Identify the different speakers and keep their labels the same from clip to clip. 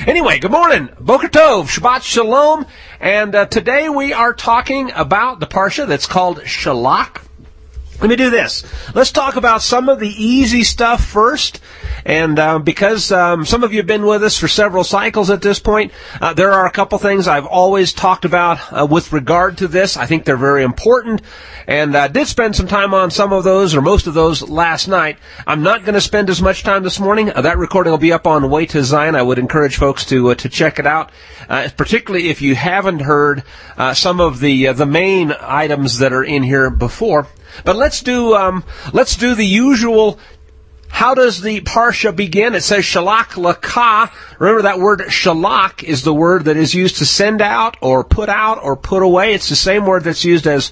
Speaker 1: Anyway, good morning. Boker Tov, Shabbat Shalom. And today we are talking about the Parsha that's called Shalach. Let me do this. Let's talk about some of the easy stuff first. And because some of you have been with us for several cycles at this point, there are a couple things I've always talked about with regard to this. I think they're very important. And I did spend some time on some of those, or most of those, last night. I'm not going to spend as much time this morning. That recording will be up on Way to Zion. I would encourage folks to check it out, particularly if you haven't heard some of the main items that are in here before. But let's do the usual. How does the Parsha begin? It says Shalach Lakah. Remember that word Shalach is the word that is used to send out or put away. It's the same word that's used as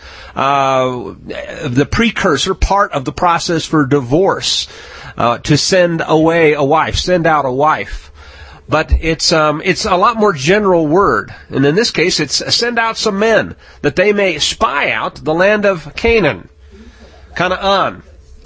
Speaker 1: the precursor, part of the process for divorce, to send away a wife, send out a wife. But it's a lot more general word. And in this case, it's send out some men that they may spy out the land of Canaan. Canaan.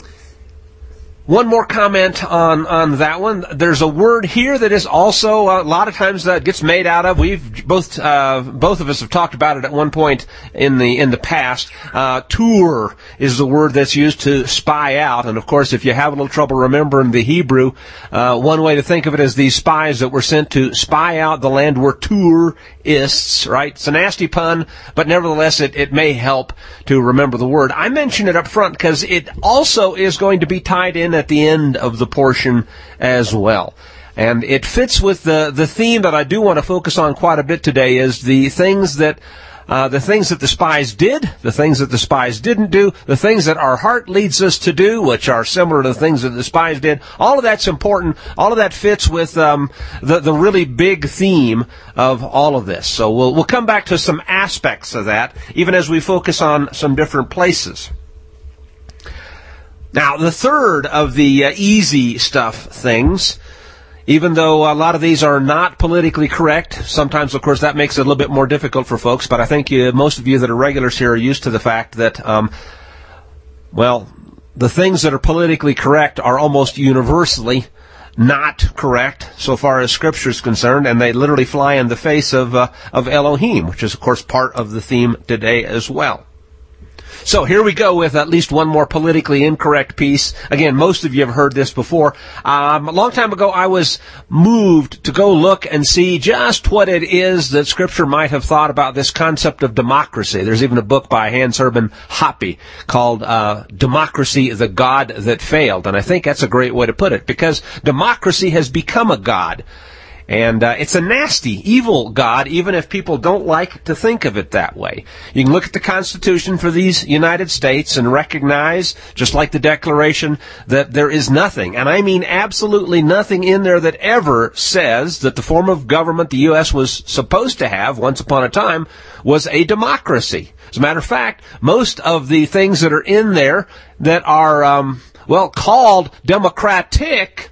Speaker 1: One more comment on that one. There's a word here that is also a lot of times that gets made out of. We've both of us have talked about it at one point in the past. Tur is the word that's used to spy out. And of course, if you have a little trouble remembering the Hebrew, one way to think of it is these spies that were sent to spy out the land where tourists, right? It's a nasty pun, but nevertheless, it may help to remember the word. I mention it up front because it also is going to be tied in at the end of the portion as well. And it fits with the theme that I do want to focus on quite a bit today is the things that the spies did, the things that the spies didn't do, the things that our heart leads us to do, which are similar to the things that the spies did. All of that's important. All of that fits with the really big theme of all of this. So we'll come back to some aspects of that, even as we focus on some different places. Now, the third of the easy stuff things, even though a lot of these are not politically correct, sometimes, of course, that makes it a little bit more difficult for folks, but I think most of you that are regulars here are used to the fact that, the things that are politically correct are almost universally not correct so far as Scripture is concerned, and they literally fly in the face of Elohim, which is, of course, part of the theme today as well. So here we go with at least one more politically incorrect piece. Again, most of you have heard this before. A long time ago, I was moved to go look and see just what it is that Scripture might have thought about this concept of democracy. There's even a book by Hans Hermann Hoppe called Democracy, the God That Failed. And I think that's a great way to put it, because democracy has become a god. And it's a nasty, evil God, even if people don't like to think of it that way. You can look at the Constitution for these United States and recognize, just like the Declaration, that there is nothing, and I mean absolutely nothing in there that ever says that the form of government the U.S. was supposed to have once upon a time was a democracy. As a matter of fact, most of the things that are in there that are, called democratic,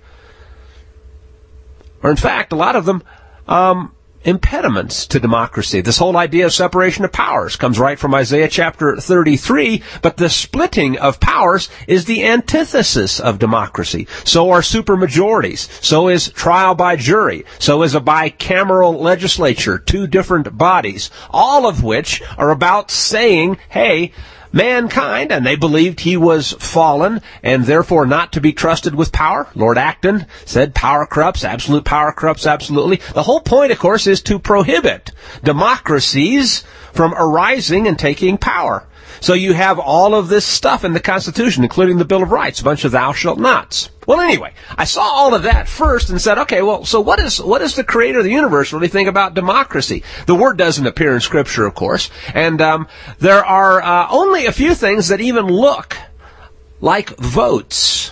Speaker 1: or in fact, a lot of them, impediments to democracy. This whole idea of separation of powers comes right from Isaiah chapter 33, but the splitting of powers is the antithesis of democracy. So are supermajorities. So is trial by jury. So is a bicameral legislature, two different bodies, all of which are about saying, hey, mankind, and they believed he was fallen and therefore not to be trusted with power. Lord Acton said power corrupts, absolute power corrupts absolutely. The whole point, of course, is to prohibit democracies from arising and taking power. So you have all of this stuff in the Constitution, including the Bill of Rights, a bunch of thou shalt nots. Well, anyway, I saw all of that first and said, okay, well, so what does the creator of the universe really think about democracy? The word doesn't appear in Scripture, of course, and there are only a few things that even look like votes.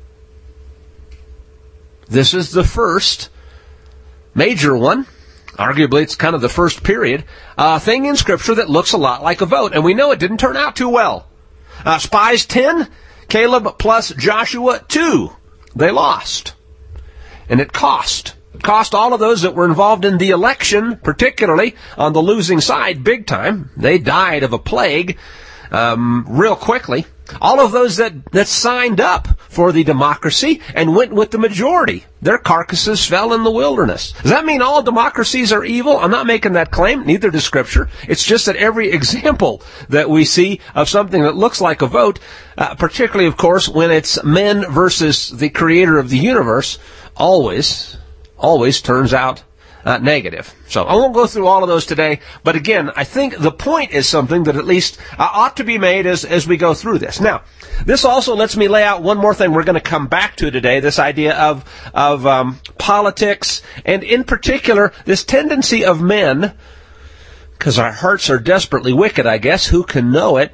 Speaker 1: This is the first major one. Arguably, it's kind of the first period thing in Scripture that looks a lot like a vote. And we know it didn't turn out too well. Spies 10, Caleb plus Joshua 2. They lost. And it cost. It cost all of those that were involved in the election, particularly on the losing side, big time. They died of a plague real quickly. All of those that signed up for the democracy and went with the majority, their carcasses fell in the wilderness. Does that mean all democracies are evil? I'm not making that claim. Neither does Scripture. It's just that every example that we see of something that looks like a vote, particularly, of course, when it's men versus the creator of the universe, always turns out negative. So I won't go through all of those today, but again, I think the point is something that at least ought to be made as we go through this. Now, this also lets me lay out one more thing we're going to come back to today, this idea of politics, and in particular, this tendency of men, because our hearts are desperately wicked, I guess, who can know it,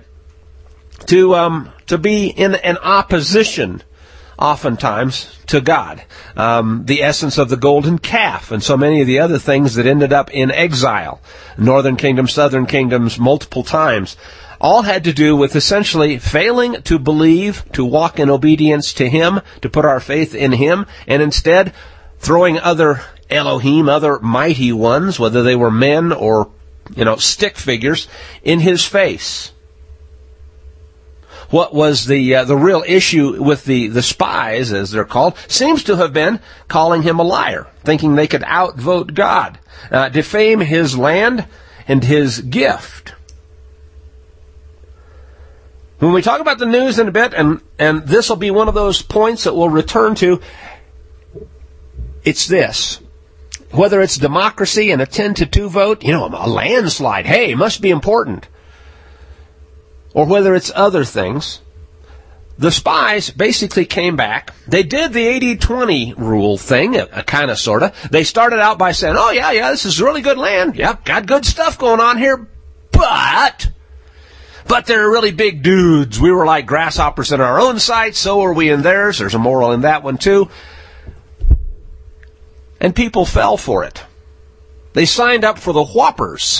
Speaker 1: to be in an opposition oftentimes to God. The essence of the golden calf and so many of the other things that ended up in exile, northern kingdoms, southern kingdoms, multiple times, all had to do with essentially failing to believe, to walk in obedience to Him, to put our faith in Him, and instead throwing other Elohim, other mighty ones, whether they were men or, stick figures, in His face. What was the real issue with the spies, as they're called, seems to have been calling Him a liar, thinking they could outvote God, defame His land and His gift. When we talk about the news in a bit, and this will be one of those points that we'll return to, it's this. Whether it's democracy and a 10-2 vote, a landslide, hey, must be important. Or whether it's other things, the spies basically came back. They did the 80-20 rule thing, kind of, sort of. They started out by saying, oh, yeah, this is really good land. Yeah, got good stuff going on here. But they're really big dudes. We were like grasshoppers in our own sight, so are we in theirs. There's a moral in that one, too. And people fell for it. They signed up for the whoppers.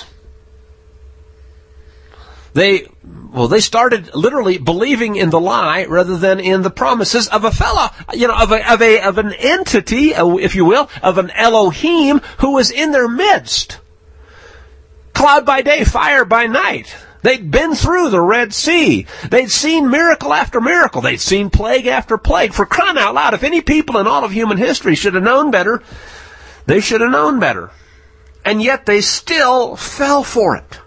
Speaker 1: They started literally believing in the lie rather than in the promises of a fellow, of an entity, if you will, of an Elohim who was in their midst. Cloud by day, fire by night. They'd been through the Red Sea. They'd seen miracle after miracle. They'd seen plague after plague. For crying out loud, if any people in all of human history should have known better, they should have known better. And yet they still fell for it.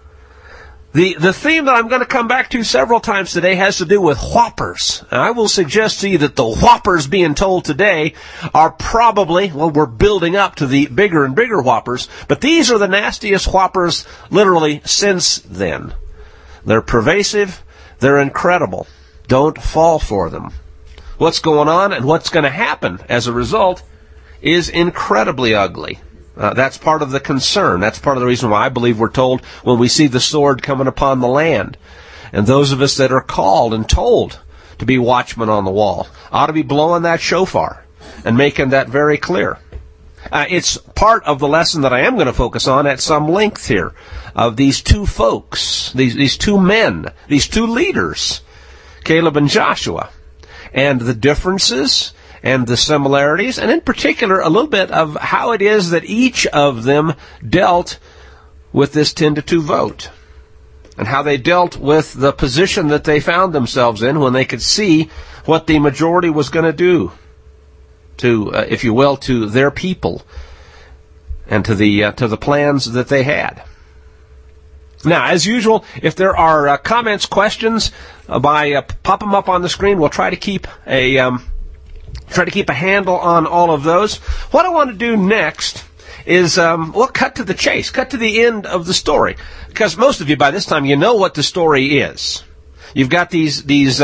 Speaker 1: The theme that I'm going to come back to several times today has to do with whoppers. And I will suggest to you that the whoppers being told today are probably, we're building up to the bigger and bigger whoppers, but these are the nastiest whoppers literally since then. They're pervasive. They're incredible. Don't fall for them. What's going on and what's going to happen as a result is incredibly ugly. That's part of the concern. That's part of the reason why I believe we're told when we see the sword coming upon the land. And those of us that are called and told to be watchmen on the wall ought to be blowing that shofar and making that very clear. It's part of the lesson that I am going to focus on at some length here of these two folks, these two men, these two leaders, Caleb and Joshua, and the differences and the similarities, and in particular a little bit of how it is that each of them dealt with this 10-2 vote, and how they dealt with the position that they found themselves in when they could see what the majority was going to do to, if you will, to their people and to the plans that they had. Now, as usual, if there are comments, questions, pop them up on the screen. We'll try to keep a handle on all of those. What I want to do next is, cut to the chase, cut to the end of the story. Because most of you, by this time, you know what the story is. You've got these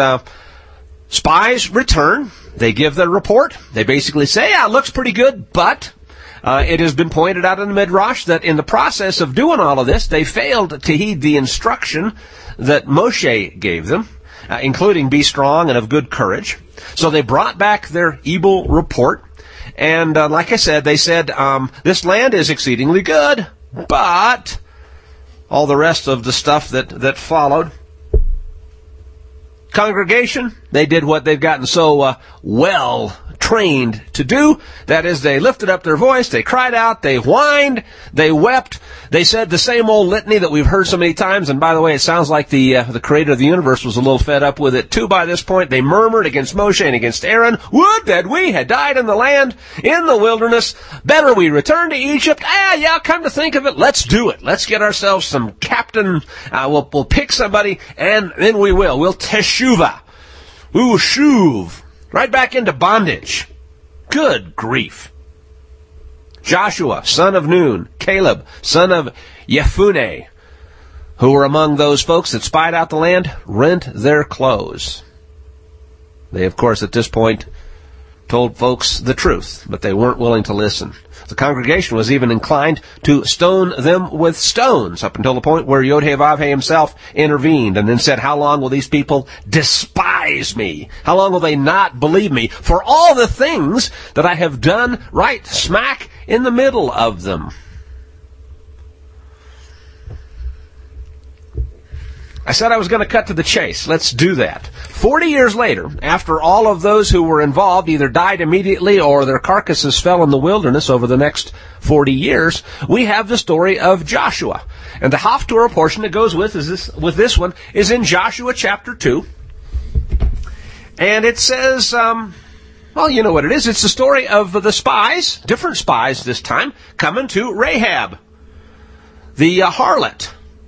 Speaker 1: spies return. They give their report. They basically say, yeah, it looks pretty good, but it has been pointed out in the Midrash that in the process of doing all of this, they failed to heed the instruction that Moshe gave them, including be strong and of good courage. So they brought back their evil report, and like I said, they said, this land is exceedingly good, but all the rest of the stuff that followed. Congregation, they did what they've gotten so well trained to do. That is, they lifted up their voice, they cried out, they whined, they wept, they said the same old litany that we've heard so many times. And by the way, it sounds like the creator of the universe was a little fed up with it too by this point. They murmured against Moshe and against Aaron. Would that we had died in the land, in the wilderness. Better we return to Egypt. Yeah, come to think of it, let's do it. Let's get ourselves some captain. We'll pick somebody, and then we will. We'll teshuvah. We will shuv. Right back into bondage. Good grief. Joshua, son of Nun, Caleb, son of Yefuneh, who were among those folks that spied out the land, rent their clothes. They, of course, at this point, told folks the truth, but they weren't willing to listen. The congregation was even inclined to stone them with stones, up until the point where Yod-Heh-Vav-Heh himself intervened and then said, how long will these people despise me? How long will they not believe me for all the things that I have done right smack in the middle of them? I said I was going to cut to the chase. Let's do that. 40 years later, after all of those who were involved either died immediately or their carcasses fell in the wilderness over the next 40 years, we have the story of Joshua. And the Haftorah portion that goes with this one is in Joshua chapter 2. And it says, well, you know what it is. It's the story of the spies, different spies this time, coming to Rahab, the harlot.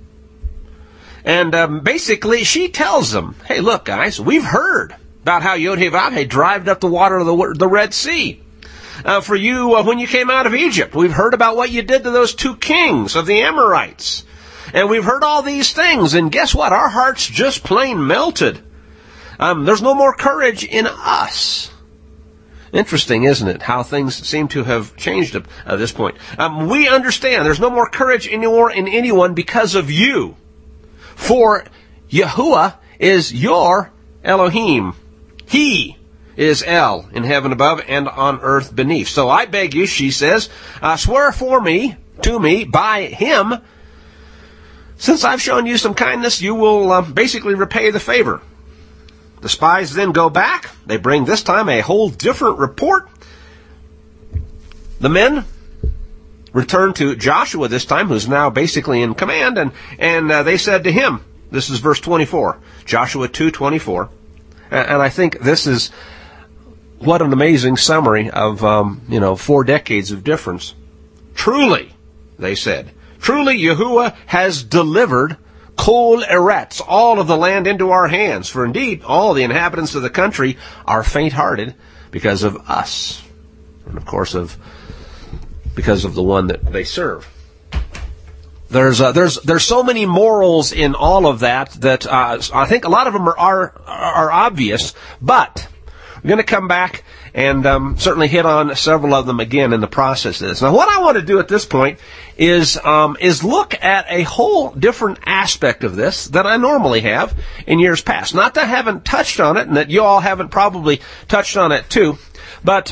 Speaker 1: And basically, she tells them, hey, look, guys, we've heard about how Yod-Heh-Vav-Heh drived up the water of the Red Sea for you when you came out of Egypt. We've heard about what you did to those 2 kings of the Amorites. And we've heard all these things. And guess what? Our hearts just plain melted. There's no more courage in us. Interesting, isn't it, how things seem to have changed at this point. We understand there's no more courage anymore in anyone because of you. For Yahuwah is your Elohim. He is El in heaven above and on earth beneath. So I beg you, she says, swear to me, by him. Since I've shown you some kindness, you will basically repay the favor. The spies then go back. They bring this time a whole different report. The men return to Joshua this time, who's now basically in command, and they said to him, this is verse 24, Joshua 2:24, and I think this is what an amazing summary of 4 decades of difference. Truly, they said, truly Yahuwah has delivered Kol Eretz, all of the land, into our hands, for indeed all the inhabitants of the country are faint-hearted because of us, and of course because of the one that they serve. There's so many morals in all of that I think a lot of them are obvious, but we're going to come back and certainly hit on several of them again in the process of this. Now, what I want to do at this point is look at a whole different aspect of this than I normally have in years past. Not that I haven't touched on it, and that you all haven't probably touched on it too, but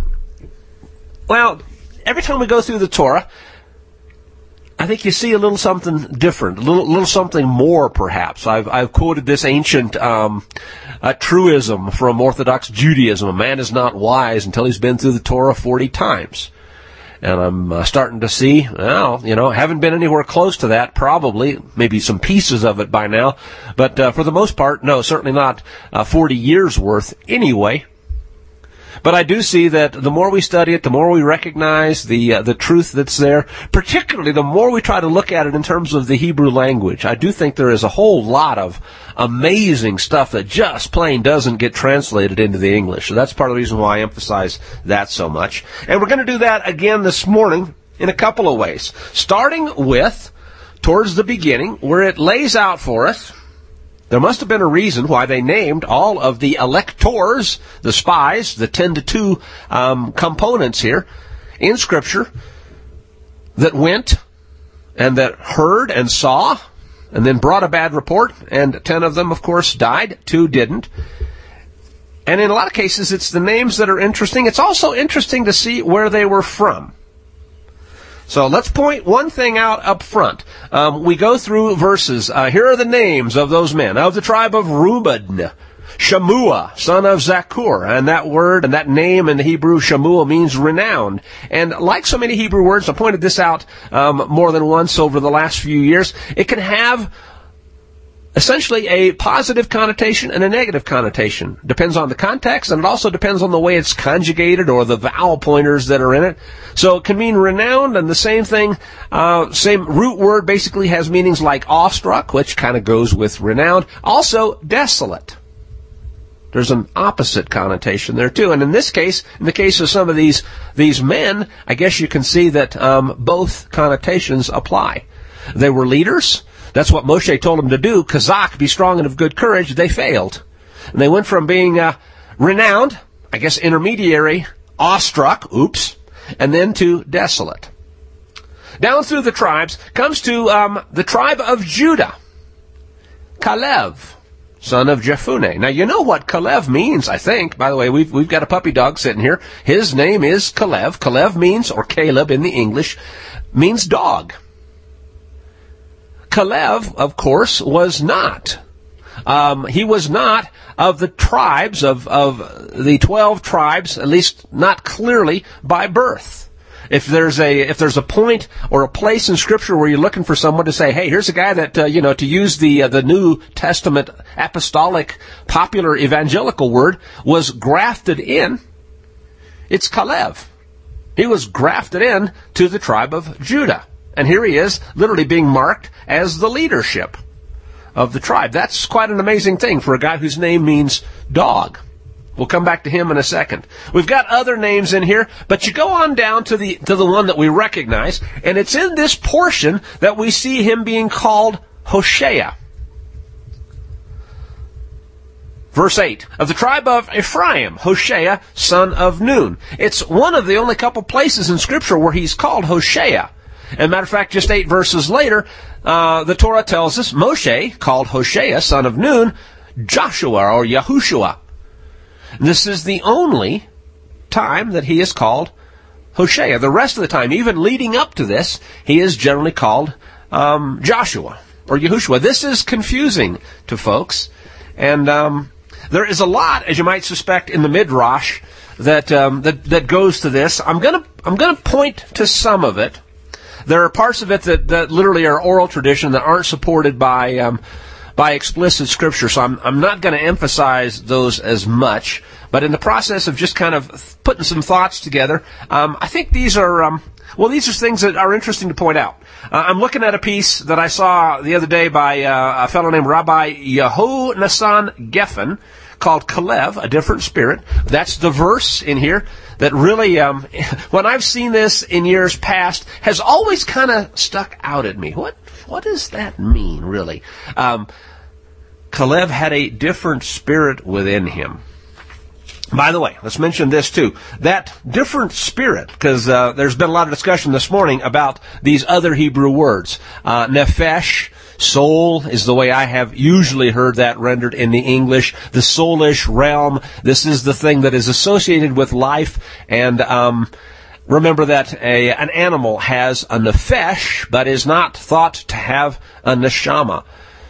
Speaker 1: every time we go through the Torah, I think you see a little something different, a little something more, perhaps. I've quoted this ancient truism from Orthodox Judaism: a man is not wise until he's been through the Torah 40 times. And I'm starting to see, haven't been anywhere close to that, probably, maybe some pieces of it by now, but for the most part, no, certainly not 40 years worth anyway. But I do see that the more we study it, the more we recognize the truth that's there, particularly the more we try to look at it in terms of the Hebrew language. I do think there is a whole lot of amazing stuff that just plain doesn't get translated into the English. So that's part of the reason why I emphasize that so much. And we're going to do that again this morning in a couple of ways. Starting with, towards the beginning, where it lays out for us, there must have been a reason why they named all of the electors, the spies, the 10-2 components here in Scripture that went and that heard and saw and then brought a bad report, and 10 of them, of course, died, 2 didn't. And in a lot of cases, it's the names that are interesting. It's also interesting to see where they were from. So let's point one thing out up front. We go through verses. Here are the names of those men. Of the tribe of Reuben, Shammua, son of Zakur. And that word and that name in the Hebrew, Shammua, means renowned. And like so many Hebrew words, I pointed this out more than once over the last few years, it can have essentially a positive connotation and a negative connotation. Depends on the context, and it also depends on the way it's conjugated or the vowel pointers that are in it. So it can mean renowned, and the same thing, same root word basically has meanings like awestruck, which kind of goes with renowned. Also, desolate. There's an opposite connotation there too. And in this case, in the case of some of these men, I guess you can see that both connotations apply. They were leaders. That's what Moshe told them to do. Kazak, be strong and of good courage. They failed. And they went from being renowned, I guess intermediary, awestruck, and then to desolate. Down through the tribes comes to the tribe of Judah. Kalev, son of Jephunneh. Now, you know what Kalev means, I think. By the way, we've got a puppy dog sitting here. His name is Kalev. Kalev means, or Caleb in the English, means dog. Kalev, of course, was not. He was not of the tribes, of the 12 tribes, at least not clearly by birth. If there's a point or a place in Scripture where you're looking for someone to say, hey, here's a guy that, to use the New Testament apostolic popular evangelical word, was grafted in, it's Kalev. He was grafted in to the tribe of Judah. And here he is, literally being marked as the leadership of the tribe. That's quite an amazing thing for a guy whose name means dog. We'll come back to him in a second. We've got other names in here, but you go on down to the one that we recognize, and it's in this portion that we see him being called Hoshea. Verse 8, of the tribe of Ephraim, Hoshea, son of Nun. It's one of the only couple places in Scripture where he's called Hoshea. As a matter of fact, just 8 verses later, the Torah tells us Moshe called Hoshea, son of Nun, Joshua or Yahushua. This is the only time that he is called Hoshea. The rest of the time, even leading up to this, he is generally called Joshua or Yahushua. This is confusing to folks, and there is a lot, as you might suspect, in the Midrash that goes to this. I'm gonna point to some of it. There are parts of it that literally are oral tradition that aren't supported by explicit Scripture, so I'm not going to emphasize those as much. But in the process of just kind of putting some thoughts together, I think these are things that are interesting to point out. I'm looking at a piece that I saw the other day by a fellow named Rabbi Yehonasan Geffen called Kalev, a different spirit. That's the verse in here that really, when I've seen this in years past, has always kind of stuck out at me. What does that mean, really? Kalev had a different spirit within him. By the way, let's mention this too. That different spirit, because there's been a lot of discussion this morning about these other Hebrew words. Nefesh, soul, is the way I have usually heard that rendered in the English. The soulish realm, this is the thing that is associated with life. And remember that an animal has a nefesh, but is not thought to have a neshama.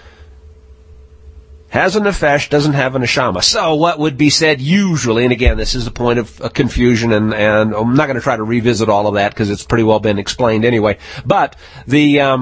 Speaker 1: Has a nefesh, doesn't have a neshama. So what would be said usually, and again, this is a point of confusion, and I'm not going to try to revisit all of that because it's pretty well been explained anyway. But the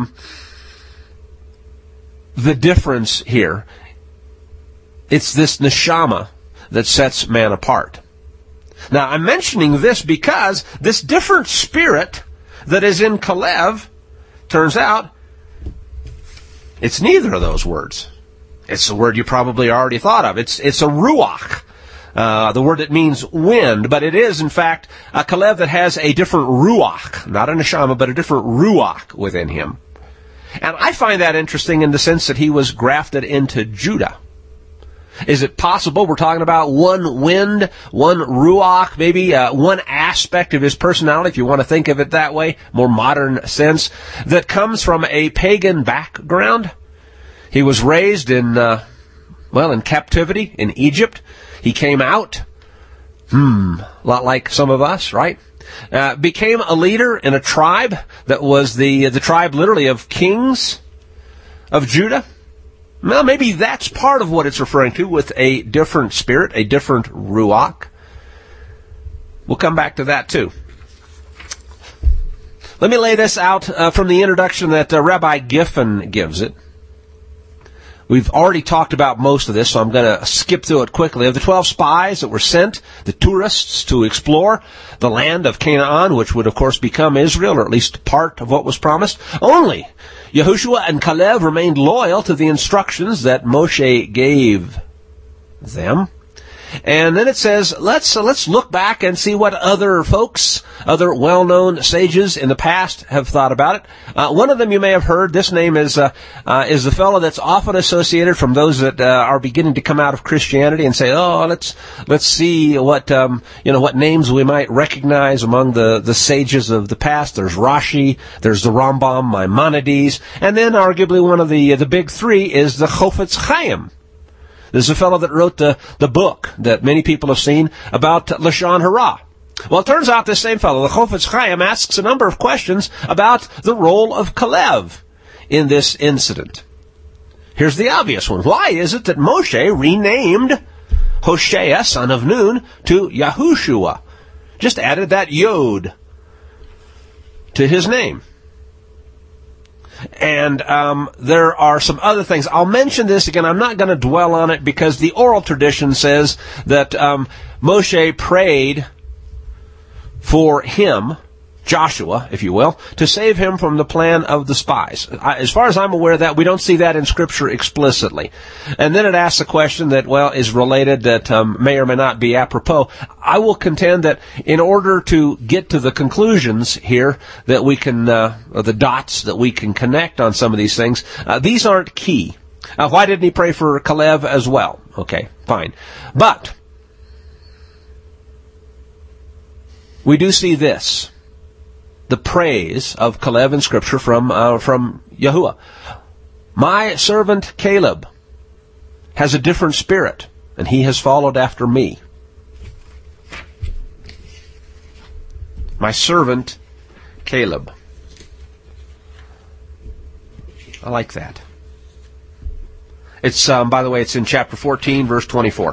Speaker 1: difference here, it's this neshama that sets man apart. Now, I'm mentioning this because this different spirit that is in Kalev, turns out, it's neither of those words. It's a word you probably already thought of. It's a ruach, the word that means wind, but it is, in fact, a Kalev that has a different ruach, not a neshama, but a different ruach within him. And I find that interesting in the sense that he was grafted into Judah. Is it possible we're talking about one wind, one ruach, maybe one aspect of his personality, if you want to think of it that way, more modern sense, that comes from a pagan background? He was raised in captivity in Egypt. He came out, a lot like some of us, right? Became a leader in a tribe that was the tribe literally of kings of Judah. Well, maybe that's part of what it's referring to with a different spirit, a different ruach. We'll come back to that too. Let me lay this out from the introduction that Rabbi Giffen gives it. We've already talked about most of this, so I'm going to skip through it quickly. Of the 12 spies that were sent, the tourists, to explore the land of Canaan, which would, of course, become Israel, or at least part of what was promised, only Yahushua and Caleb remained loyal to the instructions that Moshe gave them. And then it says, let's look back and see what other folks, other well-known sages in the past have thought about it. One of them you may have heard. This name is the fellow that's often associated from those that are beginning to come out of Christianity and say, let's see what what names we might recognize among the sages of the past. There's Rashi, there's the Rambam, Maimonides, and then arguably one of the big three is the Chofetz Chaim. This is a fellow that wrote the book that many people have seen about Lashon Hara. Well, it turns out this same fellow, the Chofetz Chaim, asks a number of questions about the role of Caleb in this incident. Here's the obvious one. Why is it that Moshe renamed Hoshea, son of Nun, to Yahushua? Just added that Yod to his name. And there are some other things. I'll mention this again. I'm not going to dwell on it because the oral tradition says that Moshe prayed for him, Joshua, if you will, to save him from the plan of the spies. As far as I'm aware of that, we don't see that in Scripture explicitly. And then it asks a question that, is related, that may or may not be apropos. I will contend that in order to get to the conclusions here that we can, or the dots that we can connect on some of these things, these aren't key. Why didn't he pray for Caleb as well? Okay, fine. But we do see this. The praise of Caleb in Scripture from Yahuwah. My servant Caleb has a different spirit, and he has followed after me. My servant Caleb. I like that. It's by the way, it's in chapter 14, verse 24.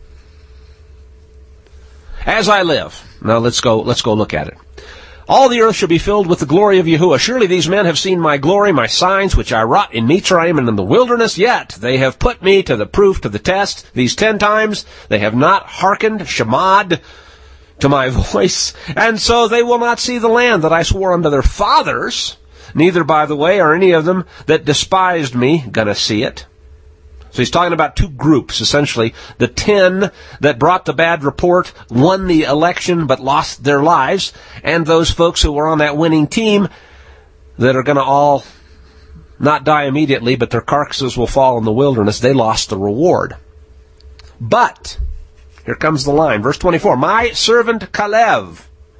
Speaker 1: As I live. Now let's go look at it. All the earth shall be filled with the glory of Yahuwah. Surely these men have seen my glory, my signs, which I wrought in Mitzrayim and in the wilderness. Yet they have put me to the proof, to the test. These 10 times they have not hearkened, shamad, to my voice. And so they will not see the land that I swore unto their fathers. Neither, by the way, are any of them that despised me gonna see it. So he's talking about two groups, essentially. The 10 that brought the bad report, won the election, but lost their lives. And those folks who were on that winning team that are going to all not die immediately, but their carcasses will fall in the wilderness. They lost the reward. But, here comes the line, verse 24. My servant Caleb.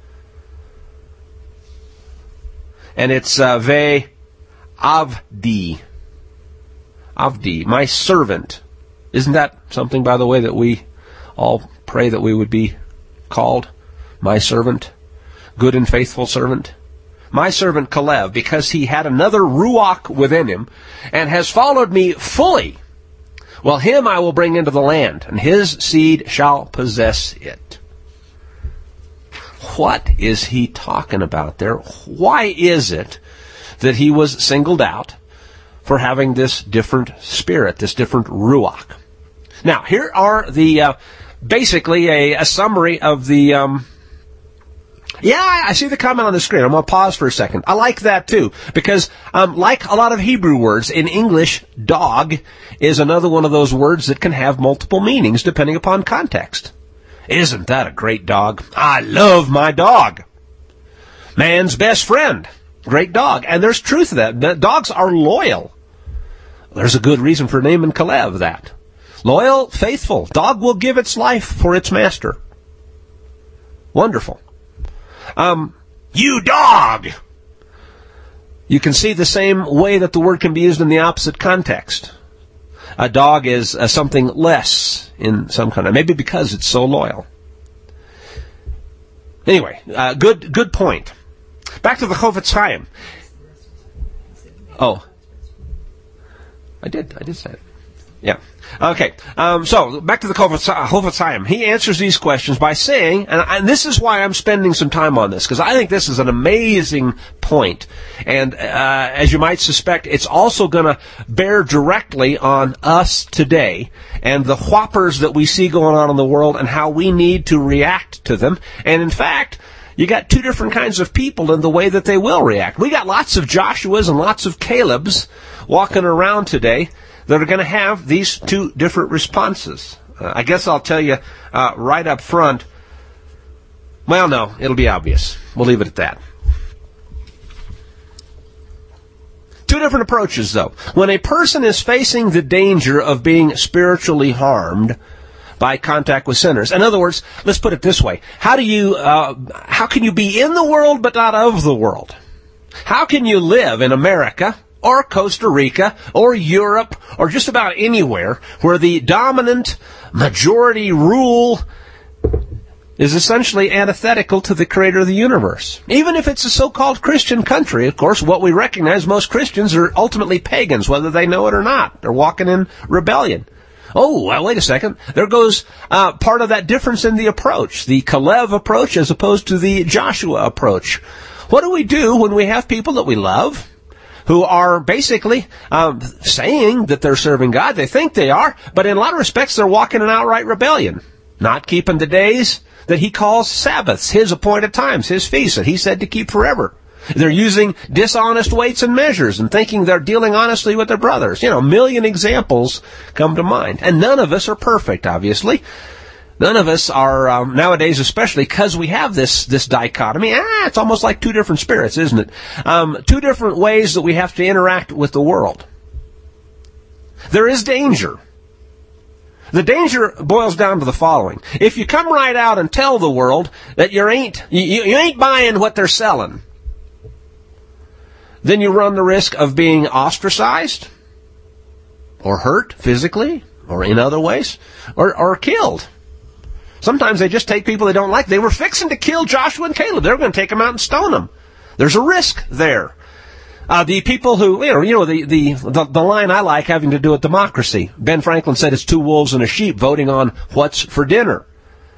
Speaker 1: And it's Ve Avdi. Avdi, my servant. Isn't that something, by the way, that we all pray that we would be called? My servant. Good and faithful servant. My servant Caleb, because he had another ruach within him, and has followed me fully. Well, him I will bring into the land, and his seed shall possess it. What is he talking about there? Why is it that he was singled out for having this different spirit, this different ruach? Now, here are the, basically a summary of the, I see the comment on the screen. I'm going to pause for a second. I like that too, because, like a lot of Hebrew words, in English, dog is another one of those words that can have multiple meanings depending upon context. Isn't that a great dog? I love my dog. Man's best friend. Great dog. And there's truth to that. Dogs are loyal. There's a good reason for naming Caleb that. Loyal, faithful. Dog will give its life for its master. Wonderful. You dog! You can see the same way that the word can be used in the opposite context. A dog is something less in some kind of, maybe because it's so loyal. Anyway, good point. Back to the Chofetz Chaim. Oh. I did say it. Yeah. Okay. So back to the Chofetz Chaim. He answers these questions by saying, and this is why I'm spending some time on this, because I think this is an amazing point. And as you might suspect, it's also going to bear directly on us today and the whoppers that we see going on in the world and how we need to react to them. And in fact, you got two different kinds of people in the way that they will react. We got lots of Joshuas and lots of Calebs walking around today that are going to have these two different responses. I guess I'll tell you right up front. Well, no, it'll be obvious. We'll leave it at that. Two different approaches, though. When a person is facing the danger of being spiritually harmed by contact with sinners. In other words, let's put it this way. How can you be in the world but not of the world? How can you live in America or Costa Rica, or Europe, or just about anywhere where the dominant majority rule is essentially antithetical to the creator of the universe? Even if it's a so-called Christian country, of course, what we recognize, most Christians are ultimately pagans, whether they know it or not. They're walking in rebellion. Oh, well, wait a second. There goes part of that difference in the approach, the Caleb approach as opposed to the Joshua approach. What do we do when we have people that we love, who are basically saying that they're serving God? They think they are, but in a lot of respects, they're walking in outright rebellion, not keeping the days that he calls Sabbaths, his appointed times, his feasts that he said to keep forever. They're using dishonest weights and measures and thinking they're dealing honestly with their brothers. You know, a million examples come to mind. And none of us are perfect, obviously. None of us are, nowadays especially, because we have this dichotomy. It's almost like two different spirits, isn't it? Two different ways that we have to interact with the world. There is danger. The danger boils down to the following. If you come right out and tell the world that you ain't buying what they're selling, then you run the risk of being ostracized, or hurt physically, or in other ways, or killed. Sometimes they just take people they don't like. They were fixing to kill Joshua and Caleb. They're going to take them out and stone them. There's a risk there. The people who, the line I like having to do with democracy. Ben Franklin said it's two wolves and a sheep voting on what's for dinner.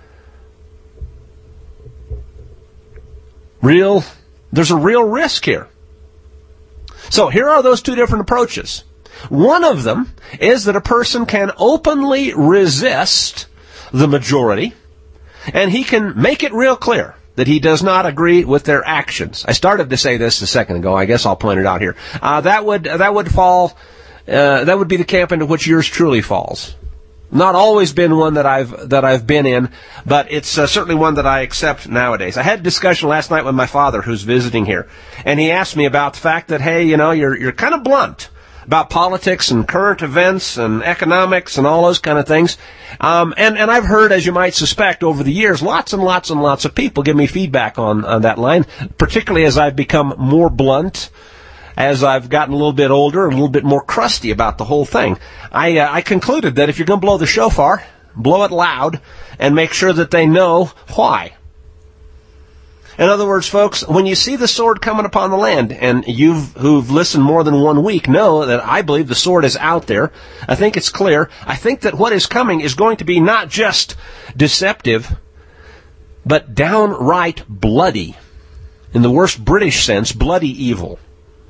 Speaker 1: There's a real risk here. So here are those two different approaches. One of them is that a person can openly resist the majority, and he can make it real clear that he does not agree with their actions. I started to say this a second ago. I guess I'll point it out here. That would be the camp into which yours truly falls. Not always been one that I've been in, but it's certainly one that I accept nowadays. I had a discussion last night with my father, who's visiting here, and he asked me about the fact that, hey, you're kind of blunt about politics and current events and economics and all those kind of things. And I've heard, as you might suspect, over the years, lots and lots and lots of people give me feedback on that line, particularly as I've become more blunt, as I've gotten a little bit older and a little bit more crusty about the whole thing. I concluded that if you're going to blow the shofar, blow it loud and make sure that they know why. In other words, folks, when you see the sword coming upon the land, and who've listened more than 1 week know that I believe the sword is out there. I think it's clear. I think that what is coming is going to be not just deceptive, but downright bloody. In the worst British sense, bloody evil.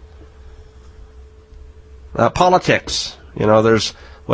Speaker 1: Politics. There's,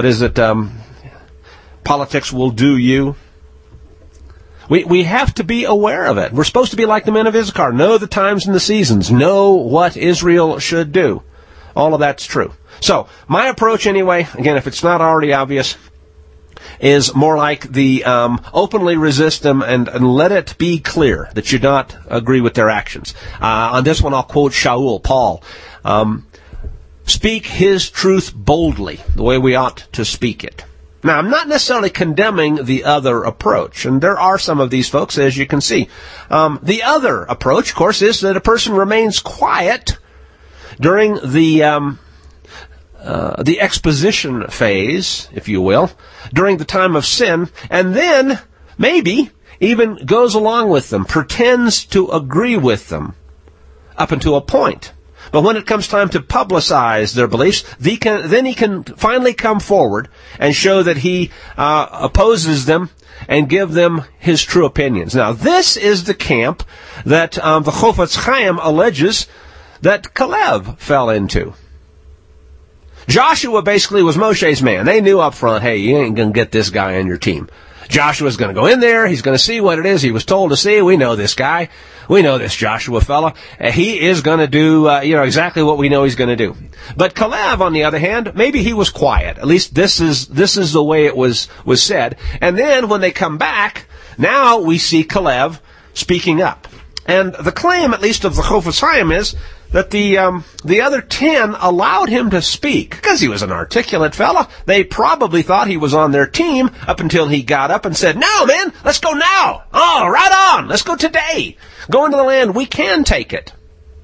Speaker 1: politics will do you. We have to be aware of it. We're supposed to be like the men of Issachar. Know the times and the seasons. Know what Israel should do. All of that's true. So, my approach anyway, again, if it's not already obvious, is more like the openly resist them and let it be clear that you not agree with their actions. On this one, I'll quote Shaul, Paul. Speak his truth boldly, the way we ought to speak it. Now, I'm not necessarily condemning the other approach, and there are some of these folks, as you can see. The other approach, of course, is that a person remains quiet during the exposition phase, if you will, during the time of sin, and then maybe even goes along with them, pretends to agree with them up until a point. But when it comes time to publicize their beliefs, then he can finally come forward and show that he opposes them and give them his true opinions. Now, this is the camp that the Chofetz Chaim alleges that Caleb fell into. Joshua basically was Moshe's man. They knew up front, hey, you ain't going to get this guy on your team. Joshua's going to go in there. He's going to see what it is he was told to see. We know this guy. We know this Joshua fella. He is going to do, exactly what we know he's going to do. But Caleb, on the other hand, maybe he was quiet. At least this is the way it was said. And then when they come back, now we see Caleb speaking up. And the claim, at least of the Chofetz Chaim, is that the other 10 allowed him to speak because he was an articulate fella. They probably thought he was on their team up until he got up and said, "No, man, let's go now. Oh, right on. Let's go today. Go into the land. We can take it."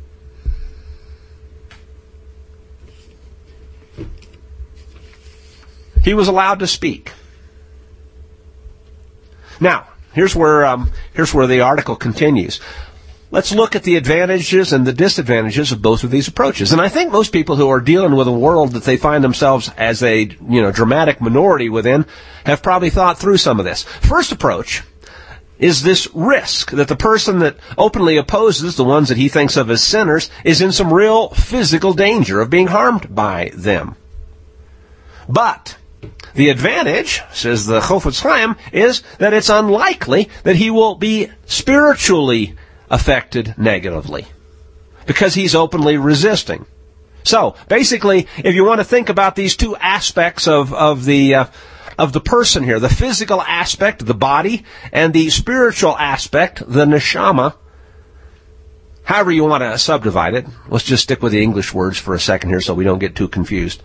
Speaker 1: He was allowed to speak. Now, here's where the article continues. Let's look at the advantages and the disadvantages of both of these approaches. And I think most people who are dealing with a world that they find themselves as a, dramatic minority within have probably thought through some of this. First approach is this risk that the person that openly opposes the ones that he thinks of as sinners is in some real physical danger of being harmed by them. But the advantage, says the Chofetz Chaim, is that it's unlikely that he will be spiritually affected negatively because he's openly resisting. So basically, if you want to think about these two aspects of the person here, the physical aspect, the body, and the spiritual aspect, the neshama, however you want to subdivide it, let's just stick with the English words for a second here so we don't get too confused.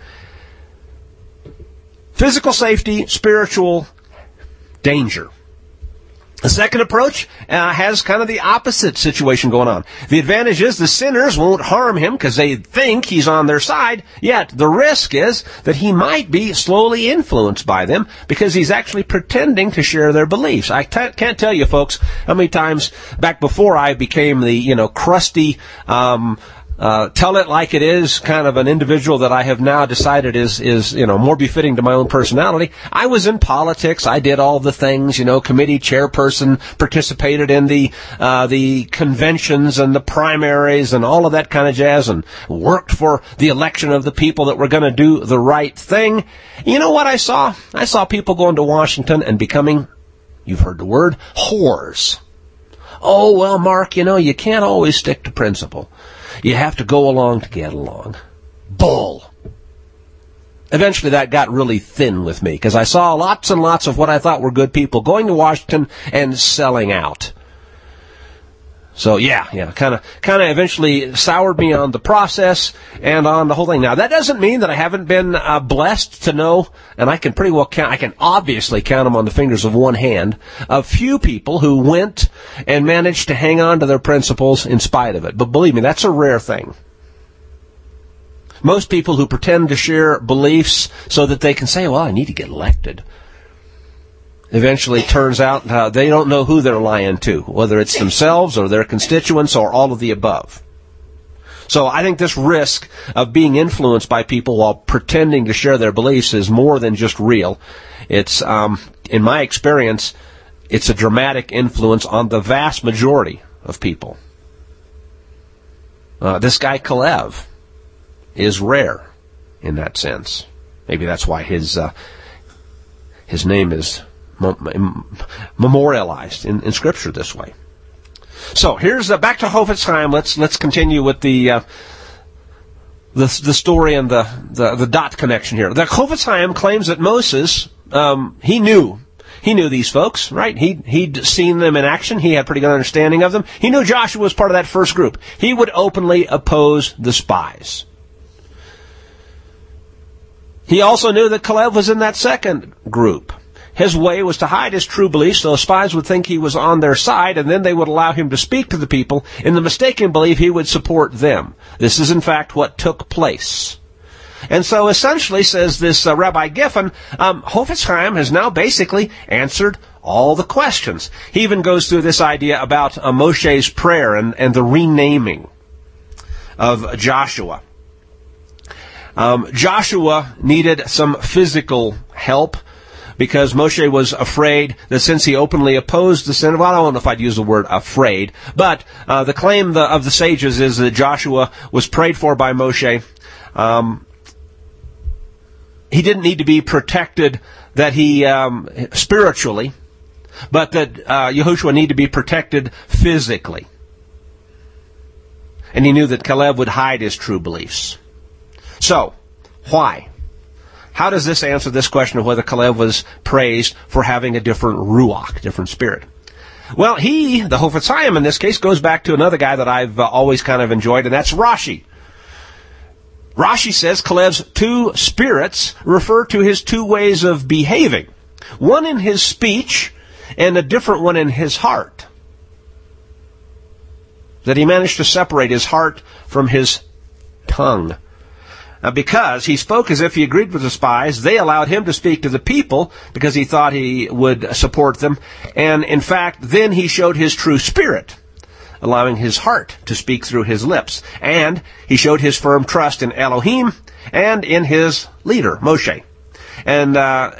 Speaker 1: Physical safety, spiritual danger. The second approach has kind of the opposite situation going on. The advantage is the sinners won't harm him because they think he's on their side, yet the risk is that he might be slowly influenced by them because he's actually pretending to share their beliefs. I can't tell you, folks, how many times back before I became the, crusty, tell it like it is kind of an individual that I have now decided is more befitting to my own personality. I was in politics. I did all the things, committee chairperson, participated in the conventions and the primaries and all of that kind of jazz and worked for the election of the people that were going to do the right thing. You know what I saw? I saw people going to Washington and becoming, you've heard the word, whores. Oh, well, Mark, you can't always stick to principle. You have to go along to get along. Bull. Eventually that got really thin with me because I saw lots and lots of what I thought were good people going to Washington and selling out. So kind of eventually soured me on the process and on the whole thing. Now that doesn't mean that I haven't been blessed to know, and I can pretty well count, I can obviously count them on the fingers of one hand, a few people who went and managed to hang on to their principles in spite of it. But believe me, that's a rare thing. Most people who pretend to share beliefs so that they can say, well, I need to get elected, eventually turns out they don't know who they're lying to, whether it's themselves or their constituents or all of the above. So I think this risk of being influenced by people while pretending to share their beliefs is more than just real. It's, in my experience, it's a dramatic influence on the vast majority of people. This guy Caleb is rare in that sense. Maybe that's why his name is memorialized in Scripture this way. So here's back to Chofetz Chaim. Let's continue with the story and the dot connection here. The Chofetz Chaim claims that Moses he knew these folks, right? He'd seen them in action. He had pretty good understanding of them. He knew Joshua was part of that first group. He would openly oppose the spies. He also knew that Caleb was in that second group. His way was to hide his true beliefs so the spies would think he was on their side, and then they would allow him to speak to the people in the mistaken belief he would support them. This is, in fact, what took place. And so, essentially, says this Rabbi Giffen, Chofetz Chaim has now basically answered all the questions. He even goes through this idea about Moshe's prayer and the renaming. of Joshua. Joshua needed some physical help because Moshe was afraid that since he openly opposed the sin, well, I don't know if I'd use the word afraid, but the claim of the sages is that Joshua was prayed for by Moshe. He didn't need to be protected that he spiritually, but that Yehoshua needed to be protected physically. And he knew that Caleb would hide his true beliefs. So, why? How does this answer this question of whether Caleb was praised for having a different ruach, different spirit? Well, the Hofetz Chaim in this case, goes back to another guy that I've always kind of enjoyed, and that's Rashi. Rashi says Caleb's two spirits refer to his two ways of behaving. One in his speech and a different one in his heart. That he managed to separate his heart from his tongue. Because he spoke as if he agreed with the spies, they allowed him to speak to the people because he thought he would support them. And in fact, then he showed his true spirit, allowing his heart to speak through his lips. And he showed his firm trust in Elohim and in his leader, Moshe. And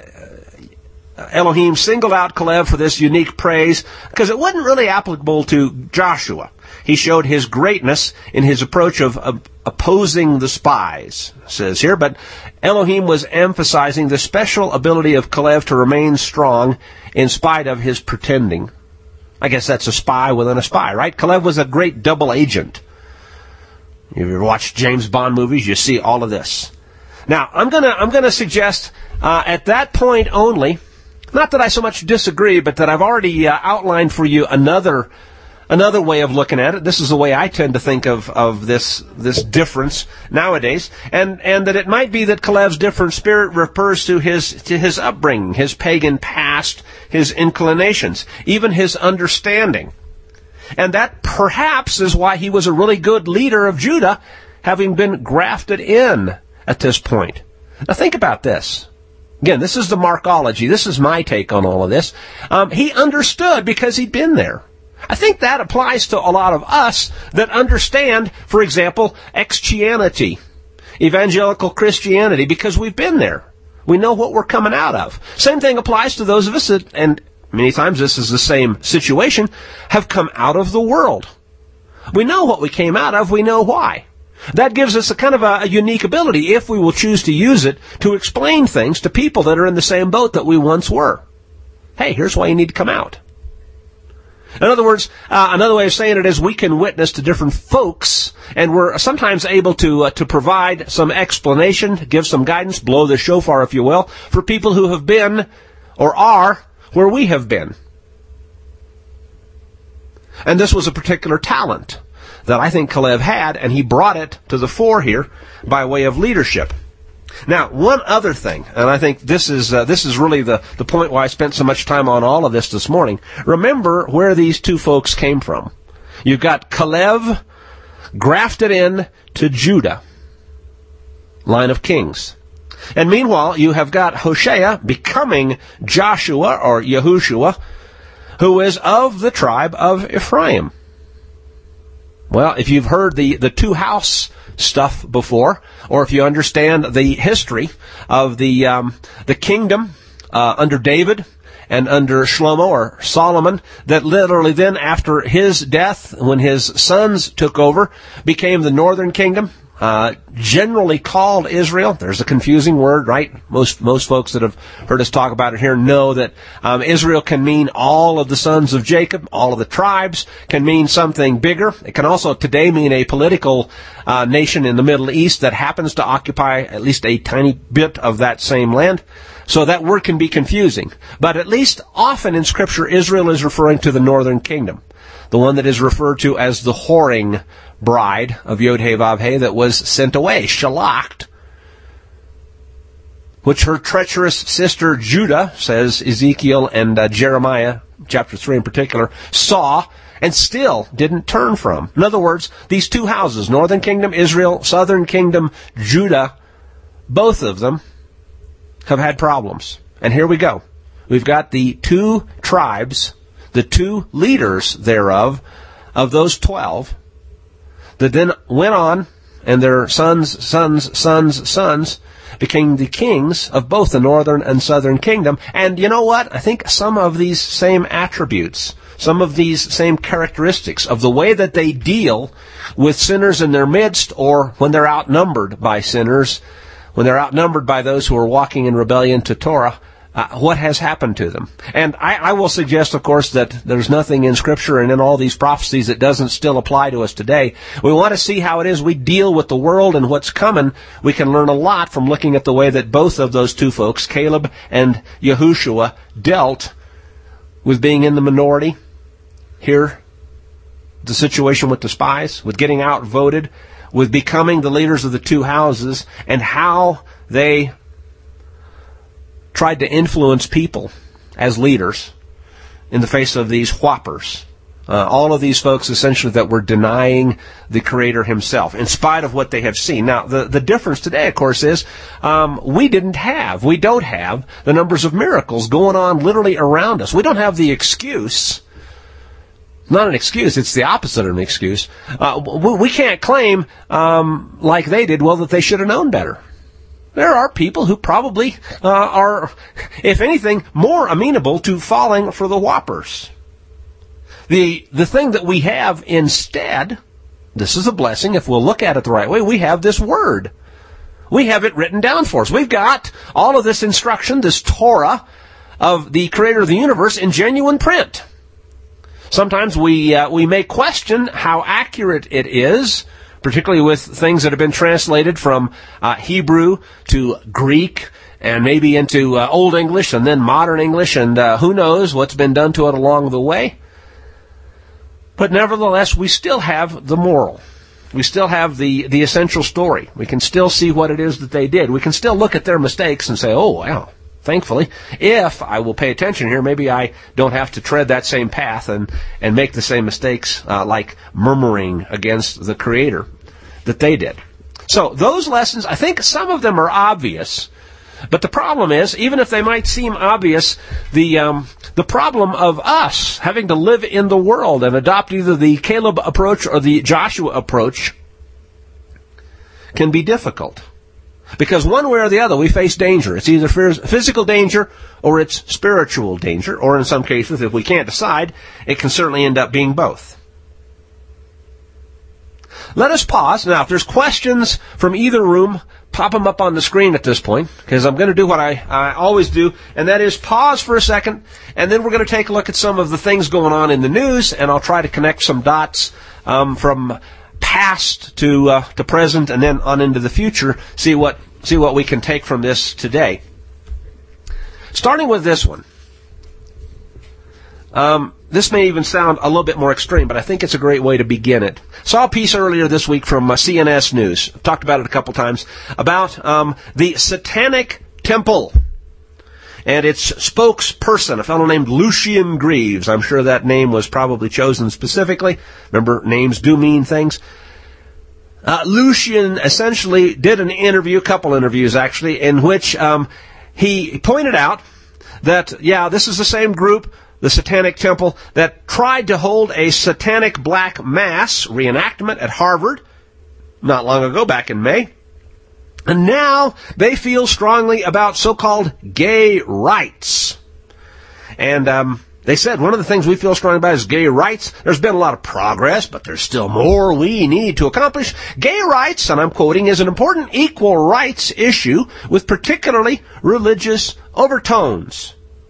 Speaker 1: Elohim singled out Caleb for this unique praise because it wasn't really applicable to Joshua. He showed his greatness in his approach of opposing the spies, says here, but Elohim was emphasizing the special ability of Caleb to remain strong in spite of his pretending. I guess that's a spy within a spy, right? Caleb was a great double agent. If you ever watched James Bond movies, you see all of this. Now, I'm gonna suggest at that point only, not that I so much disagree, but that I've already outlined for you another way of looking at it. This is the way I tend to think of this difference nowadays, and that it might be that Caleb's different spirit refers to his upbringing, his pagan past, his inclinations, even his understanding. And that perhaps is why he was a really good leader of Judah, having been grafted in at this point. Now think about this. Again, this is the Markology. This is my take on all of this. He understood because he'd been there. I think that applies to a lot of us that understand, for example, Christianity, evangelical Christianity, because we've been there. We know what we're coming out of. Same thing applies to those of us that, and many times this is the same situation, have come out of the world. We know what we came out of. We know why. That gives us a kind of a unique ability, if we will choose to use it, to explain things to people that are in the same boat that we once were. Hey, here's why you need to come out. In other words, another way of saying it is we can witness to different folks, and we're sometimes able to provide some explanation, give some guidance, blow the shofar, if you will, for people who have been or are where we have been. And this was a particular talent that I think Caleb had, and he brought it to the fore here by way of leadership. Now, one other thing, and I think this is really the point why I spent so much time on all of this morning. Remember where these two folks came from. You've got Caleb grafted in to Judah, line of kings. And meanwhile, you have got Hoshea becoming Joshua or Yehoshua, who is of the tribe of Ephraim. Well, if you've heard the two-house stuff before, or if you understand the history of the kingdom under David and under Shlomo or Solomon, that literally then after his death, when his sons took over, became the northern kingdom, generally called Israel. There's a confusing word, right? Most folks that have heard us talk about it here know that Israel can mean all of the sons of Jacob, all of the tribes, can mean something bigger. It can also today mean a political nation in the Middle East that happens to occupy at least a tiny bit of that same land. So that word can be confusing. But at least often in Scripture, Israel is referring to the northern kingdom, the one that is referred to as the whoring bride of Yod-Heh-Vav-Heh that was sent away, shalached, which her treacherous sister Judah, says Ezekiel and Jeremiah, chapter 3 in particular, saw and still didn't turn from. In other words, these two houses, northern kingdom Israel, southern kingdom Judah, both of them have had problems. And here we go. We've got the two tribes, the two leaders thereof, of those 12, that then went on, and their sons' became the kings of both the northern and southern kingdom. And you know what? I think some of these same attributes, some of these same characteristics of the way that they deal with sinners in their midst, or when they're outnumbered by sinners, when they're outnumbered by those who are walking in rebellion to Torah, what has happened to them. And I will suggest, of course, that there's nothing in Scripture and in all these prophecies that doesn't still apply to us today. We want to see how it is we deal with the world and what's coming. We can learn a lot from looking at the way that both of those two folks, Caleb and Yahushua, dealt with being in the minority. Here, the situation with the spies, with getting outvoted, with becoming the leaders of the two houses, and how they tried to influence people as leaders in the face of these whoppers. All of these folks essentially that were denying the Creator himself in spite of what they have seen. Now, the difference today, of course, is we don't have the numbers of miracles going on literally around us. We don't have the excuse. Not an excuse, it's the opposite of an excuse. We can't claim, like they did, that they should have known better. There are people who probably are, if anything, more amenable to falling for the whoppers. The thing that we have instead, this is a blessing if we'll look at it the right way, we have this word. We have it written down for us. We've got all of this instruction, this Torah of the Creator of the universe in genuine print. Sometimes we may question how accurate it is, particularly with things that have been translated from Hebrew to Greek and maybe into Old English and then Modern English, and who knows what's been done to it along the way. But nevertheless, we still have the moral. We still have the essential story. We can still see what it is that they did. We can still look at their mistakes and say, oh, wow. Thankfully, if I will pay attention here, maybe I don't have to tread that same path and make the same mistakes like murmuring against the Creator that they did. So those lessons, I think some of them are obvious, but the problem is, even if they might seem obvious, the problem of us having to live in the world and adopt either the Caleb approach or the Joshua approach can be difficult. Because one way or the other, we face danger. It's either physical danger or it's spiritual danger. Or in some cases, if we can't decide, it can certainly end up being both. Let us pause. Now, if there's questions from either room, pop them up on the screen at this point, because I'm going to do what I always do, and that is pause for a second, and then we're going to take a look at some of the things going on in the news, and I'll try to connect some dots from past to present, and then on into the future. See what we can take from this today. Starting with this one. This may even sound a little bit more extreme, but I think it's a great way to begin it. Saw a piece earlier this week from CNS News. I've talked about it a couple times about the Satanic Temple and its spokesperson, a fellow named Lucien Greaves. I'm sure that name was probably chosen specifically. Remember, names do mean things. Lucien essentially did an interview, a couple interviews actually, in which he pointed out that, this is the same group, the Satanic Temple, that tried to hold a satanic black mass reenactment at Harvard not long ago, back in May. And now they feel strongly about so-called gay rights. And they said one of the things we feel strongly about is gay rights. There's been a lot of progress, but there's still more we need to accomplish. Gay rights, and I'm quoting, is an important equal rights issue with particularly religious overtones.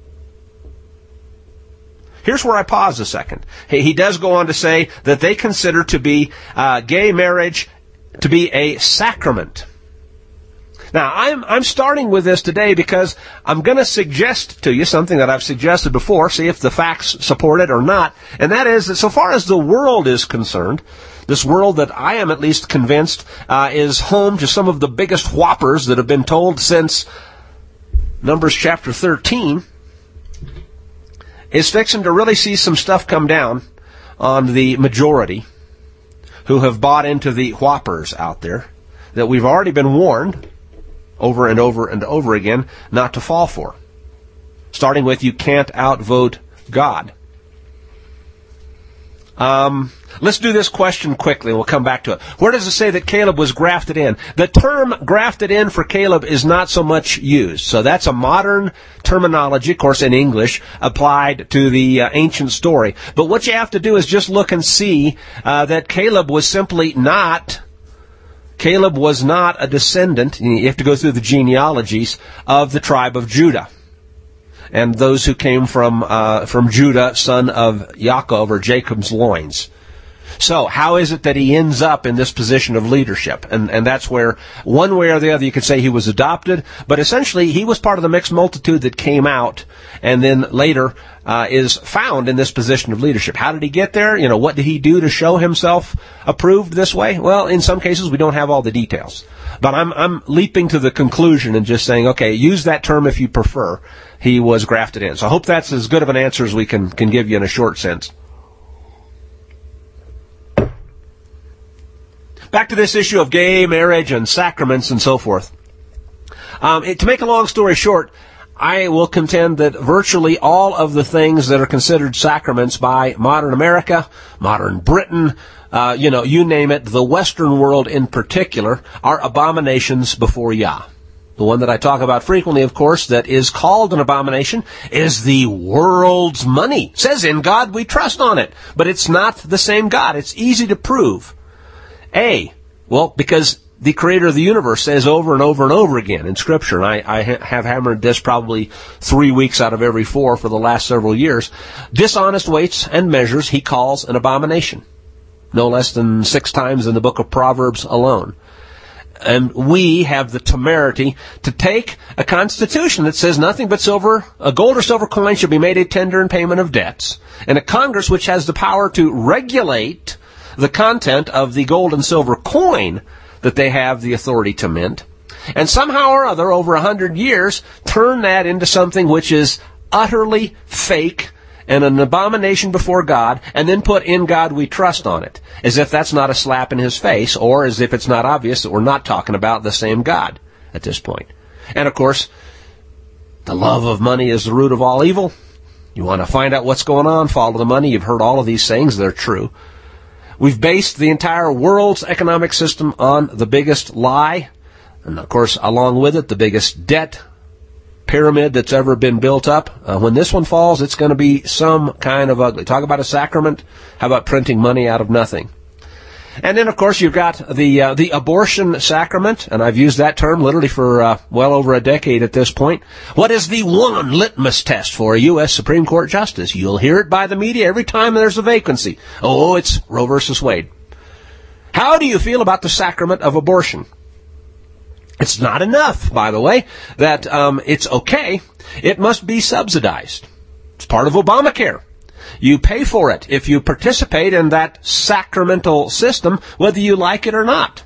Speaker 1: Here's where I pause a second. He does go on to say that they consider to be gay marriage to be a sacrament. Now, I'm starting with this today because I'm going to suggest to you something that I've suggested before, see if the facts support it or not, and that is that so far as the world is concerned, this world that I am at least convinced is home to some of the biggest whoppers that have been told since Numbers chapter 13, is fixing to really see some stuff come down on the majority who have bought into the whoppers out there that we've already been warned over and over and over again not to fall for. Starting with, you can't outvote God. Let's do this question quickly, and we'll come back to it. Where does it say that Caleb was grafted in? The term grafted in for Caleb is not so much used. So that's a modern terminology, of course, in English, applied to the ancient story. But what you have to do is just look and see that Caleb was not a descendant. You have to go through the genealogies of the tribe of Judah. And those who came from Judah, son of Yaakov, or Jacob's loins. So, how is it that he ends up in this position of leadership? And that's where, one way or the other, you could say he was adopted, but essentially he was part of the mixed multitude that came out and then later is found in this position of leadership. How did he get there? What did he do to show himself approved this way? Well, in some cases we don't have all the details. But I'm leaping to the conclusion and just saying, okay, use that term if you prefer. He was grafted in. So I hope that's as good of an answer as we can give you in a short sense. Back to this issue of gay marriage and sacraments and so forth. To make a long story short, I will contend that virtually all of the things that are considered sacraments by modern America, modern Britain, you name it, the Western world in particular, are abominations before Yah. The one that I talk about frequently, of course, that is called an abomination is the world's money. It says, in God we trust on it. But it's not the same God. It's easy to prove. Because the creator of the universe says over and over and over again in Scripture, and I have hammered this probably 3 weeks out of every 4 for the last several years, dishonest weights and measures he calls an abomination. No less than 6 times in the book of Proverbs alone. And we have the temerity to take a constitution that says nothing but a gold or silver coin shall be made a tender in payment of debts, and a Congress which has the power to regulate the content of the gold and silver coin that they have the authority to mint, and somehow or other, over 100 years, turn that into something which is utterly fake and an abomination before God, and then put in God we trust on it, as if that's not a slap in his face, or as if it's not obvious that we're not talking about the same God at this point. And of course, the love of money is the root of all evil. You want to find out what's going on, follow the money. You've heard all of these sayings, they're true. We've based the entire world's economic system on the biggest lie, and of course, along with it, the biggest debt pyramid that's ever been built up. When this one falls, it's going to be some kind of ugly. Talk about a sacrament. How about printing money out of nothing? And then, of course, you've got the abortion sacrament, and I've used that term literally for well over a decade at this point. What is the one litmus test for a U.S. Supreme Court justice? You'll hear it by the media every time there's a vacancy. Oh, it's Roe versus Wade. How do you feel about the sacrament of abortion? It's not enough, by the way, that it's okay. It must be subsidized. It's part of Obamacare. You pay for it if you participate in that sacramental system, whether you like it or not,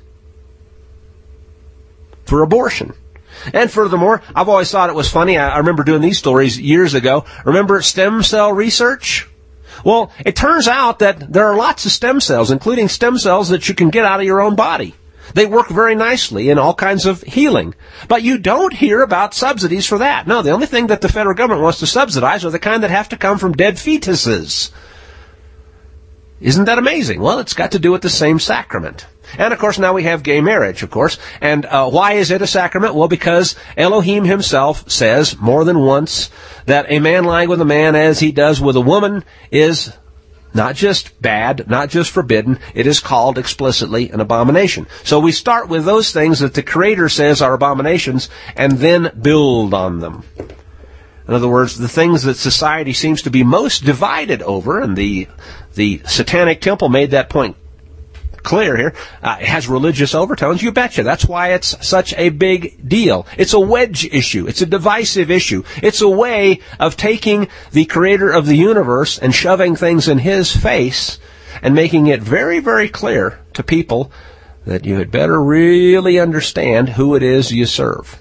Speaker 1: for abortion. And furthermore, I've always thought it was funny. I remember doing these stories years ago. Remember stem cell research? Well, it turns out that there are lots of stem cells, including stem cells that you can get out of your own body. They work very nicely in all kinds of healing. But you don't hear about subsidies for that. No, the only thing that the federal government wants to subsidize are the kind that have to come from dead fetuses. Isn't that amazing? Well, it's got to do with the same sacrament. And, of course, now we have gay marriage, of course. And why is it a sacrament? Well, because Elohim himself says more than once that a man lying with a man as he does with a woman is not just bad, not just forbidden, it is called explicitly an abomination. So we start with those things that the Creator says are abominations and then build on them. In other words, the things that society seems to be most divided over, and the Satanic Temple made that point clear here, it has religious overtones. You betcha. That's why it's such a big deal. It's a wedge issue. It's a divisive issue. It's a way of taking the Creator of the universe and shoving things in His face and making it very, very clear to people that you had better really understand who it is you serve.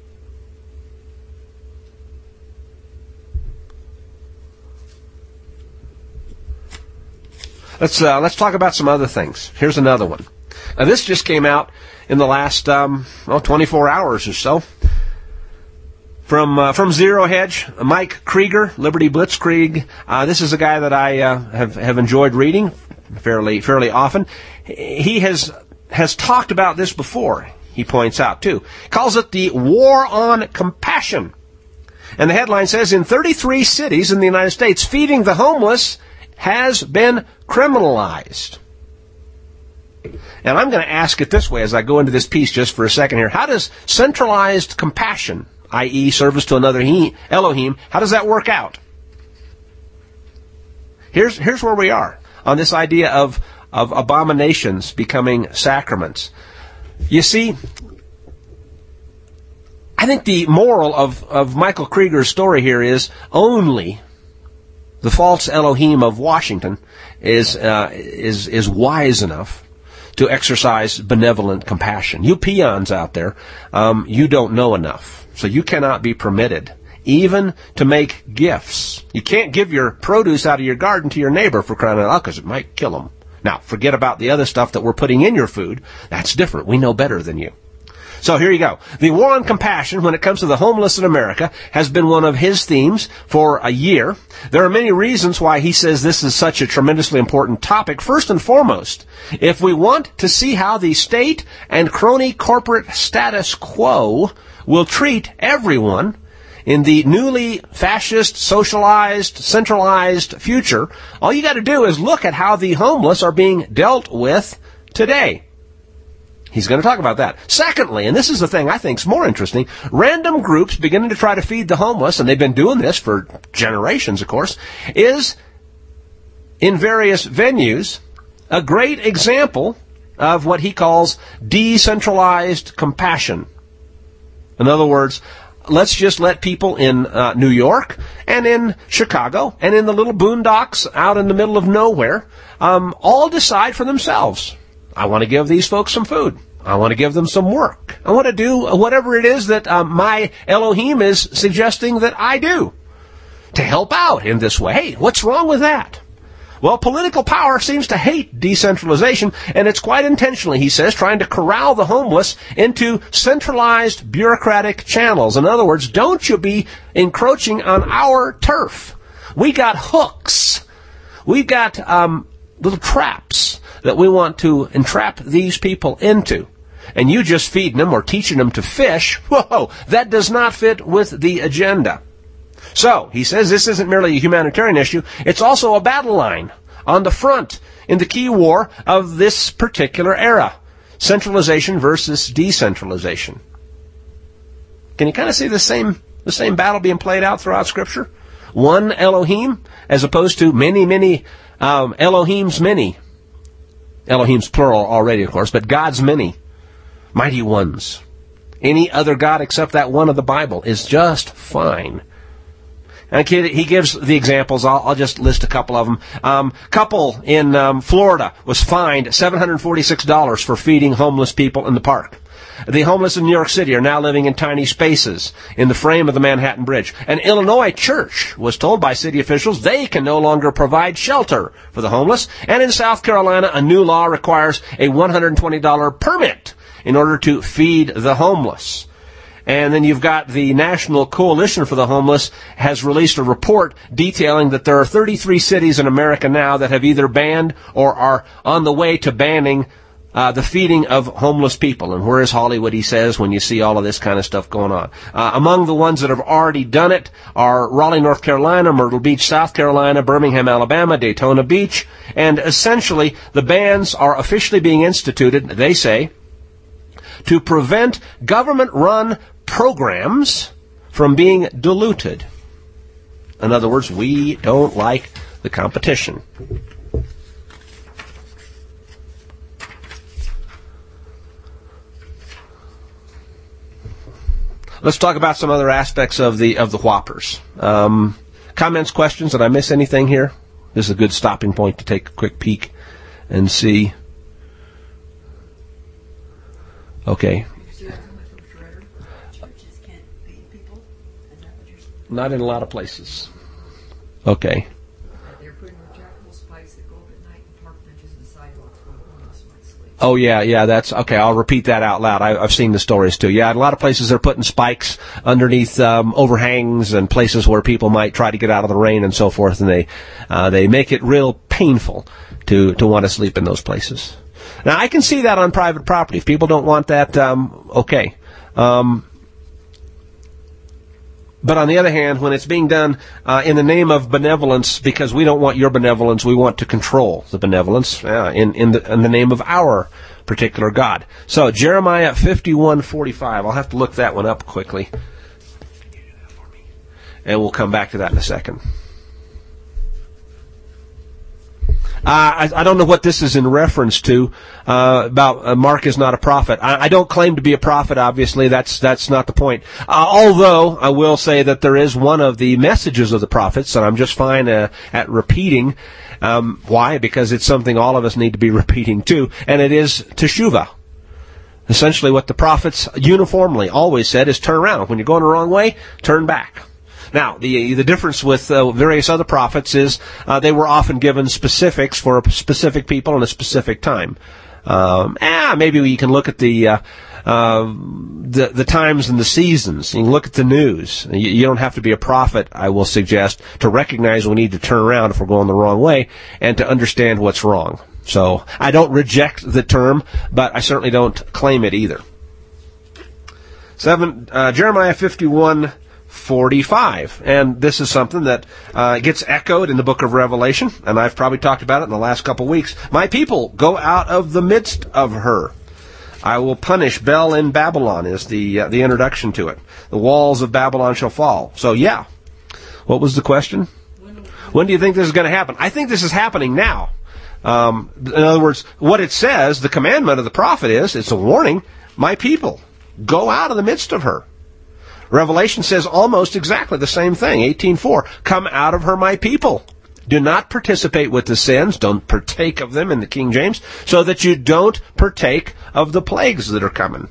Speaker 1: Let's talk about some other things. Here's another one. Now, this just came out in the last 24 hours or so. From Zero Hedge, Mike Krieger, Liberty Blitzkrieg. This is a guy that I have enjoyed reading fairly often. He has talked about this before, he points out, too. Calls it the War on Compassion. And the headline says, in 33 cities in the United States, feeding the homeless has been criminalized. And I'm going to ask it this way as I go into this piece just for a second here. How does centralized compassion, i.e. service to another Elohim, how does that work out? Here's where we are on this idea of abominations becoming sacraments. You see, I think the moral of Michael Krieger's story here is only the false Elohim of Washington is wise enough to exercise benevolent compassion. You peons out there, you don't know enough. So you cannot be permitted even to make gifts. You can't give your produce out of your garden to your neighbor, for crying out loud, because it might kill them. Now, forget about the other stuff that we're putting in your food. That's different. We know better than you. So here you go. The war on compassion when it comes to the homeless in America has been one of his themes for a year. There are many reasons why he says this is such a tremendously important topic. First and foremost, if we want to see how the state and crony corporate status quo will treat everyone in the newly fascist, socialized, centralized future, all you got to do is look at how the homeless are being dealt with today. He's going to talk about that. Secondly, and this is the thing I think is more interesting, random groups beginning to try to feed the homeless, and they've been doing this for generations, of course, is, in various venues, a great example of what he calls decentralized compassion. In other words, let's just let people in New York and in Chicago and in the little boondocks out in the middle of nowhere all decide for themselves. I want to give these folks some food. I want to give them some work. I want to do whatever it is that my Elohim is suggesting that I do to help out in this way. Hey, what's wrong with that? Well, political power seems to hate decentralization, and it's quite intentionally, he says, trying to corral the homeless into centralized bureaucratic channels. In other words, don't you be encroaching on our turf. We got hooks. We've got little traps that we want to entrap these people into. And you just feeding them or teaching them to fish, whoa, that does not fit with the agenda. So, he says this isn't merely a humanitarian issue, it's also a battle line on the front in the key war of this particular era. Centralization versus decentralization. Can you kind of see the same battle being played out throughout Scripture? One Elohim as opposed to many Elohims many. Elohim's plural already, of course, but God's many. Mighty ones. Any other God except that one of the Bible is just fine. And he gives the examples. I'll just list a couple of them. Couple in Florida was fined $746 for feeding homeless people in the park. The homeless in New York City are now living in tiny spaces in the frame of the Manhattan Bridge. An Illinois church was told by city officials they can no longer provide shelter for the homeless. And in South Carolina, a new law requires a $120 permit in order to feed the homeless. And then you've got the National Coalition for the Homeless has released a report detailing that there are 33 cities in America now that have either banned or are on the way to banning the feeding of homeless people. And where is Hollywood, he says, when you see all of this kind of stuff going on? Among the ones that have already done it are Raleigh, North Carolina, Myrtle Beach, South Carolina, Birmingham, Alabama, Daytona Beach. And essentially, the bans are officially being instituted, they say, to prevent government-run programs from being diluted. In other words, we don't like the competition. Let's talk about some other aspects of the Whoppers. Comments, questions? Did I miss anything here? This is a good stopping point to take a quick peek and see. Okay. Not in a lot of places. Okay.
Speaker 2: They're putting retractable spikes that go up at night and park benches and sidewalks where the homeless might sleep.
Speaker 1: Oh, yeah, that's, okay, I'll repeat that out loud. I've seen the stories, too. Yeah, in a lot of places they're putting spikes underneath overhangs and places where people might try to get out of the rain and so forth, and they make it real painful to want to sleep in those places. Now, I can see that on private property. If people don't want that, okay. But on the other hand, when it's being done in the name of benevolence, because we don't want your benevolence, we want to control the benevolence in the name of our particular God. So Jeremiah 51:45. I'll have to look that one up quickly, and we'll come back to that in a second. I don't know what this is in reference to about Mark is not a prophet. I don't claim to be a prophet, obviously. That's not the point. Although I will say that there is one of the messages of the prophets, and I'm just fine at repeating. Why? Because it's something all of us need to be repeating too, and it is teshuvah. Essentially what the prophets uniformly always said is turn around. When you're going the wrong way, turn back. Now, the difference with various other prophets is they were often given specifics for a specific people in a specific time. Maybe we can look at the times and the seasons. You can look at the news. You don't have to be a prophet, I will suggest, to recognize we need to turn around if we're going the wrong way and to understand what's wrong. So I don't reject the term, but I certainly don't claim it either. Jeremiah 51:45, and this is something that gets echoed in the book of Revelation, and I've probably talked about it in the last couple of weeks. My people, go out of the midst of her. I will punish Bel in Babylon is the introduction to it. The walls of Babylon shall fall. So yeah, what was the question? When do you think this is going to happen? I think this is happening now. In other words, what it says, the commandment of the prophet is, it's a warning, my people, go out of the midst of her. Revelation says almost exactly the same thing. 18:4. Come out of her, my people. Do not participate with the sins. Don't partake of them in the King James, so that you don't partake of the plagues that are coming.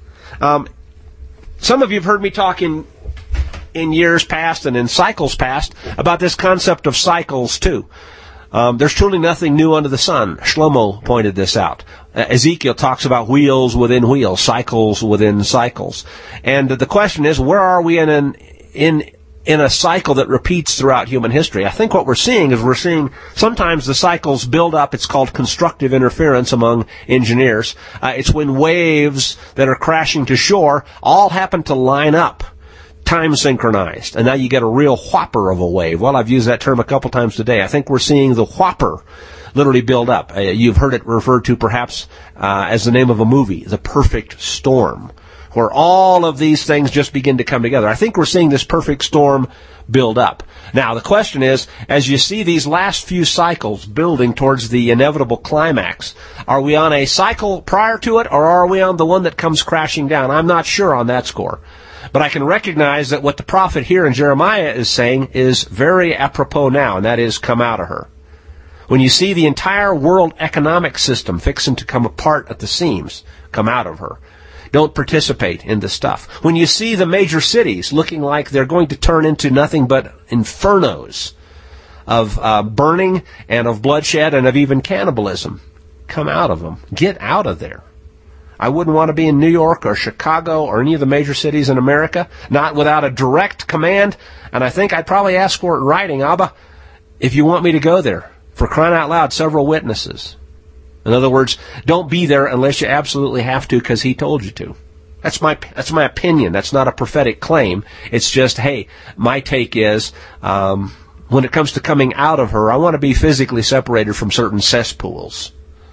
Speaker 1: Some of you have heard me talk in years past and in cycles past about this concept of cycles too. There's truly nothing new under the sun. Shlomo pointed this out. Ezekiel talks about wheels within wheels, cycles within cycles. And the question is, where are we in a cycle that repeats throughout human history? I think what we're seeing sometimes the cycles build up. It's called constructive interference among engineers. It's when waves that are crashing to shore all happen to line up, time synchronized, and now you get a real whopper of a wave. Well, I've used that term a couple times today. I think we're seeing the whopper literally build up. You've heard it referred to perhaps as the name of a movie, The Perfect Storm, where all of these things just begin to come together. I think we're seeing this perfect storm build up. Now, the question is, as you see these last few cycles building towards the inevitable climax, are we on a cycle prior to it, or are we on the one that comes crashing down? I'm not sure on that score. But I can recognize that what the prophet here in Jeremiah is saying is very apropos now, and that is, come out of her. When you see the entire world economic system fixing to come apart at the seams, come out of her. Don't participate in the stuff. When you see the major cities looking like they're going to turn into nothing but infernos of burning and of bloodshed and of even cannibalism, come out of them. Get out of there. I wouldn't want to be in New York or Chicago or any of the major cities in America, not without a direct command, and I think I'd probably ask for it in writing. Abba, if you want me to go there, for crying out loud, several witnesses. In other words, don't be there unless you absolutely have to because he told you to. That's my opinion. That's not a prophetic claim. It's just, hey, my take is, when it comes to coming out of her, I want to be physically separated from certain cesspools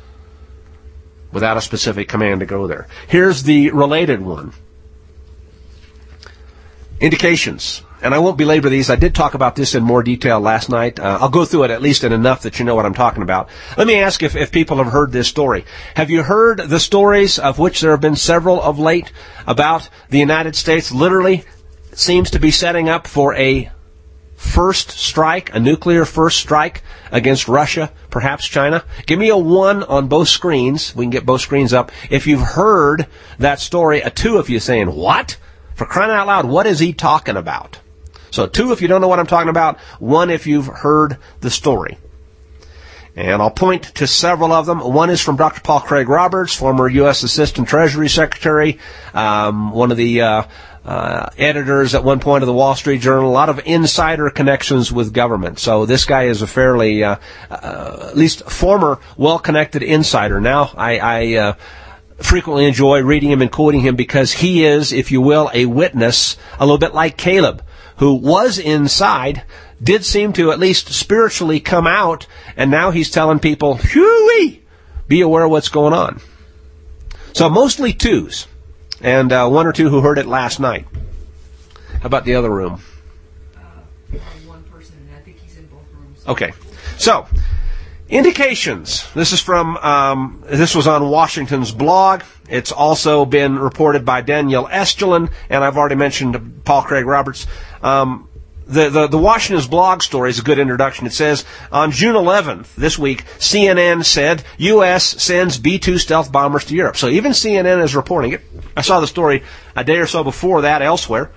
Speaker 1: without a specific command to go there. Here's the related one. Indications. And I won't belabor these. I did talk about this in more detail last night. I'll go through it at least in enough that you know what I'm talking about. Let me ask if people have heard this story. Have you heard the stories, of which there have been several of late, about the United States literally seems to be setting up for a first strike, a nuclear first strike against Russia, perhaps China? Give me a 1 on both screens. We can get both screens up. If you've heard that story, a 2 if you're saying, what? For crying out loud, what is he talking about? So 2 if you don't know what I'm talking about, 1 if you've heard the story. And I'll point to several of them. One is from Dr. Paul Craig Roberts, former U.S. Assistant Treasury Secretary, one of the editors at one point of the Wall Street Journal, a lot of insider connections with government. So this guy is a fairly, at least former, well-connected insider. Now, I frequently enjoy reading him and quoting him because he is, if you will, a witness, a little bit like Caleb, who was inside, did seem to at least spiritually come out, and now he's telling people, "Whoo-wee, be aware of what's going on." So mostly twos, and one or two who heard it last night. How about the other room?
Speaker 2: One person, and I think he's in both rooms.
Speaker 1: Okay, so indications. This is from, this was on Washington's blog. It's also been reported by Danielle Estulin, and I've already mentioned Paul Craig Roberts. The Washington's blog story is a good introduction. It says, on June 11th, this week, CNN said U.S. sends B-2 stealth bombers to Europe. So even CNN is reporting it. I saw the story a day or so before that elsewhere.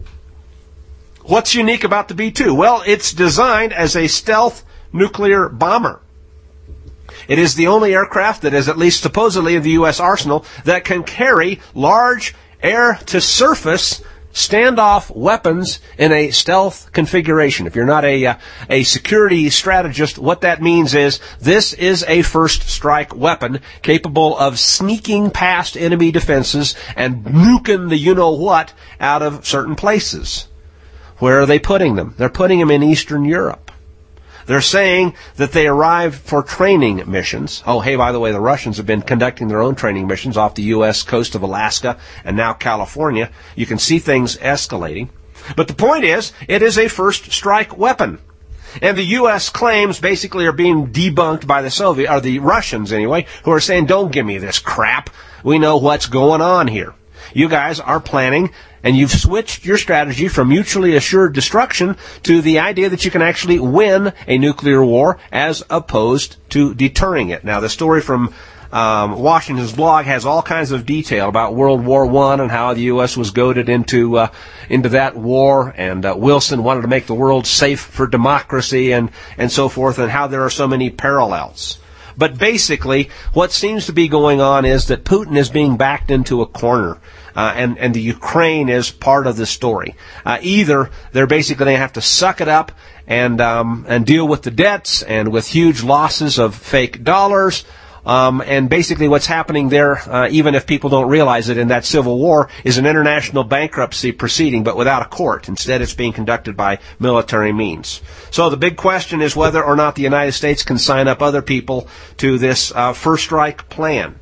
Speaker 1: What's unique about the B-2? Well, it's designed as a stealth nuclear bomber. It is the only aircraft that is, at least supposedly in the U.S. arsenal, that can carry large air-to-surface standoff weapons in a stealth configuration. If you're not a security strategist, what that means is this is a first strike weapon capable of sneaking past enemy defenses and nuking the you-know-what out of certain places. Where are they putting them? They're putting them in Eastern Europe. They're saying that they arrived for training missions. Oh, hey, by the way, the Russians have been conducting their own training missions off the U.S. coast of Alaska and now California. You can see things escalating. But the point is, it is a first strike weapon. And the U.S. claims basically are being debunked by the Russians anyway, who are saying, don't give me this crap. We know what's going on here. You guys are planning, and you've switched your strategy from mutually assured destruction to the idea that you can actually win a nuclear war as opposed to deterring it. Now, the story from Washington's blog has all kinds of detail about World War I and how the U.S. was goaded into that war, and Wilson wanted to make the world safe for democracy and so forth, and how there are so many parallels. But basically, what seems to be going on is that Putin is being backed into a corner. And the Ukraine is part of the story. Either they're basically going to have to suck it up and deal with the debts and with huge losses of fake dollars. And basically what's happening there, even if people don't realize it in that civil war, is an international bankruptcy proceeding, but without a court. Instead, it's being conducted by military means. So the big question is whether or not the United States can sign up other people to this first strike plan.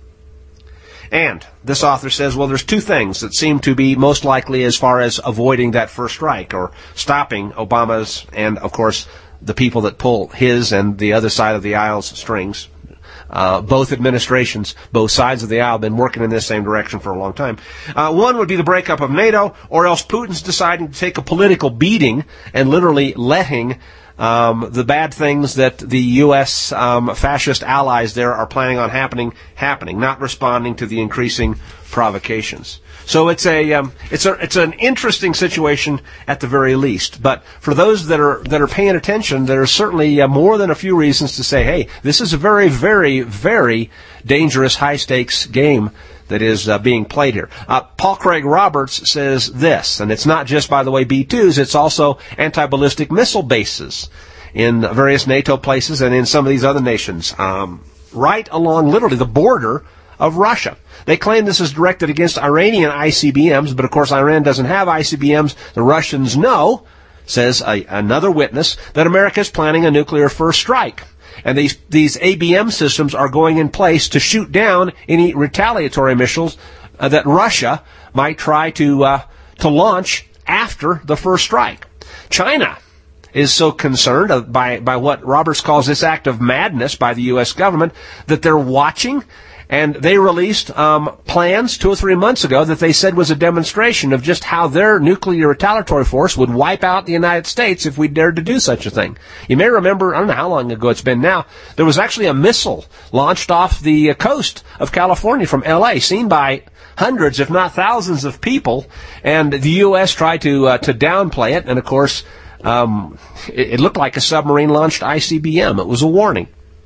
Speaker 1: And this author says, well, there's two things that seem to be most likely as far as avoiding that first strike or stopping Obama's and, of course, the people that pull his and the other side of the aisle's strings. Both administrations, both sides of the aisle, have been working in this same direction for a long time. One would be the breakup of NATO, or else Putin's deciding to take a political beating and literally letting the bad things that the U.S. Fascist allies there are planning on happening, not responding to the increasing provocations. So it's an interesting situation at the very least. But for those that are paying attention, there are certainly more than a few reasons to say, hey, this is a very, very, very dangerous, high stakes game that is being played here. Paul Craig Roberts says this, and it's not just, by the way, B-2s, it's also anti-ballistic missile bases in various NATO places and in some of these other nations, right along literally the border of Russia. They claim this is directed against Iranian ICBMs, but of course Iran doesn't have ICBMs. The Russians know, says another witness, that America is planning a nuclear first strike. And these ABM systems are going in place to shoot down any retaliatory missiles that Russia might try to launch after the first strike. China is so concerned by what Roberts calls this act of madness by the U.S. government that they're watching. And they released plans 2 or 3 months ago that they said was a demonstration of just how their nuclear retaliatory force would wipe out the United States if we dared to do such a thing. You may remember, I don't know how long ago it's been now, there was actually a missile launched off the coast of California from L.A., seen by hundreds, if not thousands of people, and the U.S. tried to downplay it, and of course, it looked like a submarine-launched ICBM. It was a warning.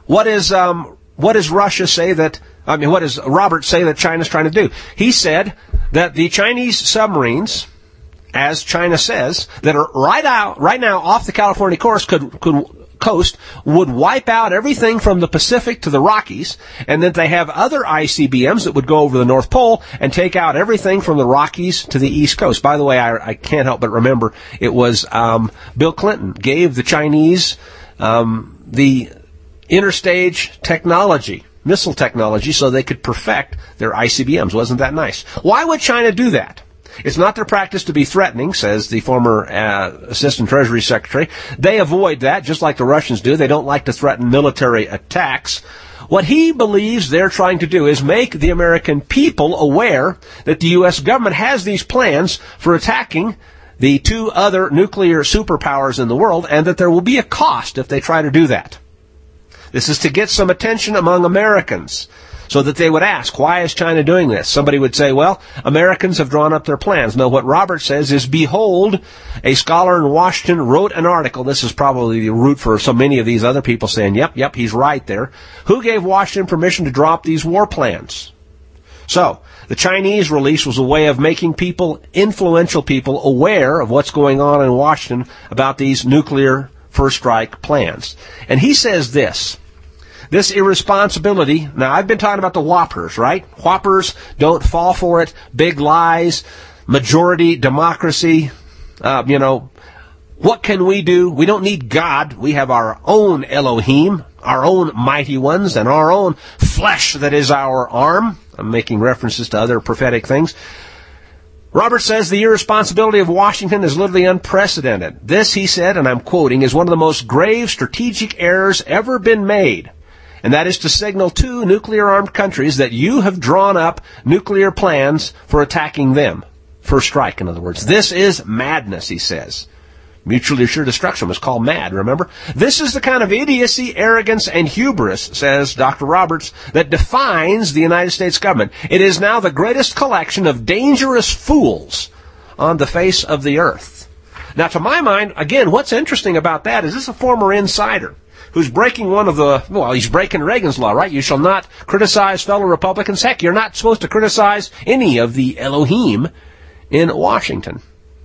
Speaker 1: what does Russia say that, what does Robert say that China's trying to do? He said that the Chinese submarines, as China says, that are right now off the California coast would wipe out everything from the Pacific to the Rockies, and that they have other ICBMs that would go over the North Pole and take out everything from the Rockies to the East Coast. By the way, I can't help but remember it was Bill Clinton gave the Chinese the interstage technology, missile technology, so they could perfect their ICBMs. Wasn't that nice? Why would China do that? It's not their practice to be threatening, says the former Assistant Treasury Secretary. They avoid that, just like the Russians do. They don't like to threaten military attacks. What he believes they're trying to do is make the American people aware that the U.S. government has these plans for attacking the two other nuclear superpowers in the world, and that there will be a cost if they try to do that. This is to get some attention among Americans, so that they would ask, why is China doing this? Somebody would say, well, Americans have drawn up their plans. No, what Robert says is, behold, a scholar in Washington wrote an article. This is probably the root for so many of these other people saying, yep, he's right there. Who gave Washington permission to draw up these war plans? So, the Chinese release was a way of making people, influential people, aware of what's going on in Washington about these nuclear first strike plans. And he says this irresponsibility. Now, I've been talking about the whoppers, right? Whoppers, don't fall for it. Big lies, majority democracy. What can we do? We don't need God. We have our own Elohim, our own mighty ones, and our own flesh that is our arm. I'm making references to other prophetic things. Robert says the irresponsibility of Washington is literally unprecedented. This, he said, and I'm quoting, is one of the most grave strategic errors ever been made. And that is to signal to nuclear-armed countries that you have drawn up nuclear plans for attacking them. First strike, in other words. This is madness, he says. Mutually assured destruction was called MAD, remember? This is the kind of idiocy, arrogance, and hubris, says Dr. Roberts, that defines the United States government. It is now the greatest collection of dangerous fools on the face of the earth. Now, to my mind, again, what's interesting about that is this is a former insider who's breaking he's breaking Reagan's law, right? You shall not criticize fellow Republicans. Heck, you're not supposed to criticize any of the Elohim in Washington.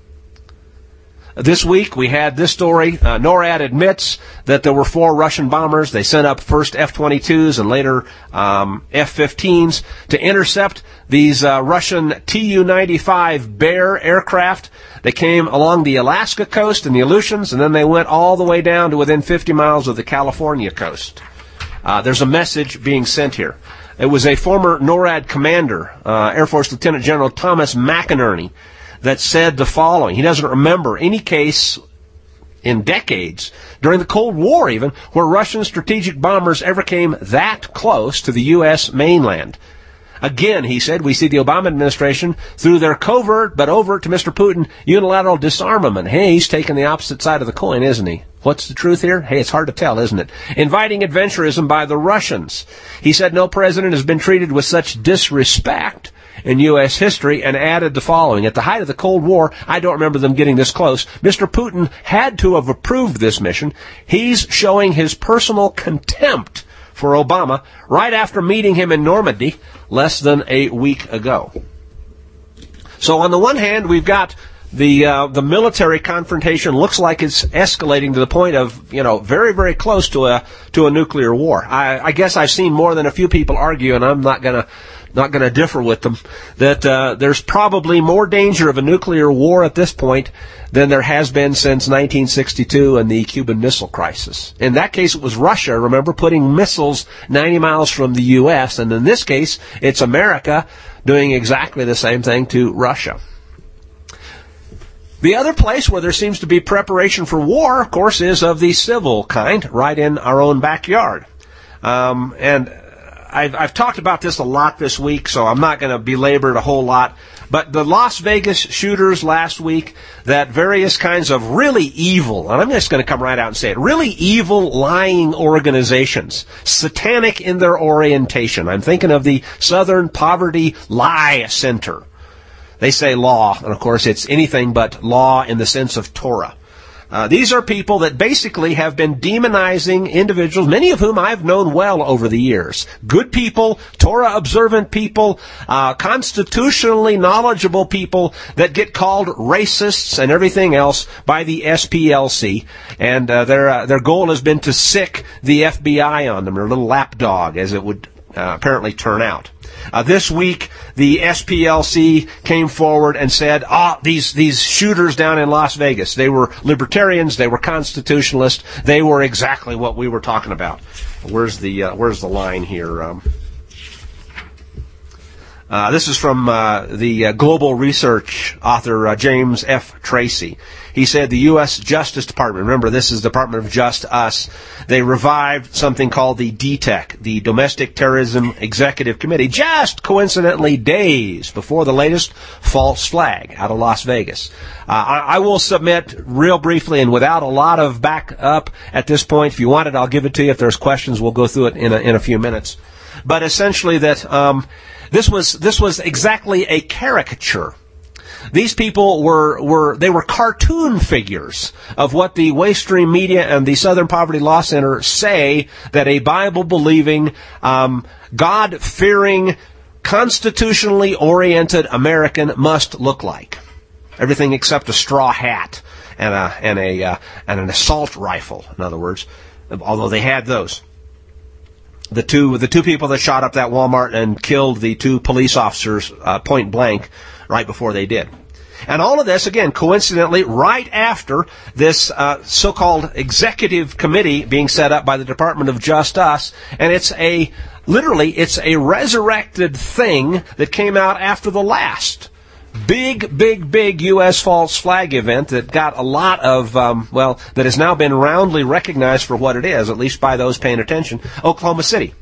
Speaker 1: This week, we had this story. NORAD admits that there were 4 Russian bombers. They sent up first F-22s and later F-15s to intercept these Russian Tu-95 Bear aircraft. They came along the Alaska coast and the Aleutians, and then they went all the way down to within 50 miles of the California coast. There's a message being sent here. It was a former NORAD commander, Air Force Lieutenant General Thomas McInerney, that said the following. He doesn't remember any case in decades, during the Cold War even, where Russian strategic bombers ever came that close to the U.S. mainland. Again, he said, we see the Obama administration, through their covert but overt to Mr. Putin, unilateral disarmament. Hey, he's taking the opposite side of the coin, isn't he? What's the truth here? Hey, it's hard to tell, isn't it? Inviting adventurism by the Russians. He said no president has been treated with such disrespect in U.S. history, and added the following. At the height of the Cold War, I don't remember them getting this close, Mr. Putin had to have approved this mission. He's showing his personal contempt for Obama right after meeting him in Normandy less than a week ago. So on the one hand, we've got the military confrontation looks like it's escalating to the point of, very, very close to a nuclear war. I guess I've seen more than a few people argue, and I'm not going to differ with them, that there's probably more danger of a nuclear war at this point than there has been since 1962 and the Cuban Missile Crisis. In that case, it was Russia, remember, putting missiles 90 miles from the U.S., and in this case, it's America doing exactly the same thing to Russia. The other place where there seems to be preparation for war, of course, is of the civil kind, right in our own backyard. And I've talked about this a lot this week, so I'm not going to belabor it a whole lot. But the Las Vegas shooters last week, that various kinds of really evil, and I'm just going to come right out and say it, really evil lying organizations, satanic in their orientation. I'm thinking of the Southern Poverty Lie Center. They say law, and of course it's anything but law in the sense of Torah. These are people that basically have been demonizing individuals, many of whom I've known well over the years. Good people, Torah-observant people, constitutionally knowledgeable people that get called racists and everything else by the SPLC. And their goal has been to sick the FBI on them, their little lapdog, as it would apparently turn out. This week, the SPLC came forward and said, these shooters down in Las Vegas, they were libertarians, they were constitutionalists, they were exactly what we were talking about. Where's the line here? This is from the Global Research author James F. Tracy. He said the U.S. Justice Department, remember this is the Department of Just Us, they revived something called the DTEC, the Domestic Terrorism Executive Committee, just coincidentally days before the latest false flag out of Las Vegas. I will submit real briefly and without a lot of backup at this point. If you want it, I'll give it to you. If there's questions, we'll go through it in a few minutes. But essentially that this was exactly a caricature. These people were cartoon figures of what the Waste Stream Media and the Southern Poverty Law Center say that a Bible-believing, God-fearing, constitutionally oriented American must look like. Everything except a straw hat and an assault rifle, in other words, although they had those. The two people that shot up that Walmart and killed the two police officers point blank right before they did. And all of this, again, coincidentally, right after this so-called executive committee being set up by the Department of Just Us, and it's a resurrected thing that came out after the last big U.S. false flag event that got a lot of, that has now been roundly recognized for what it is, at least by those paying attention, Oklahoma City.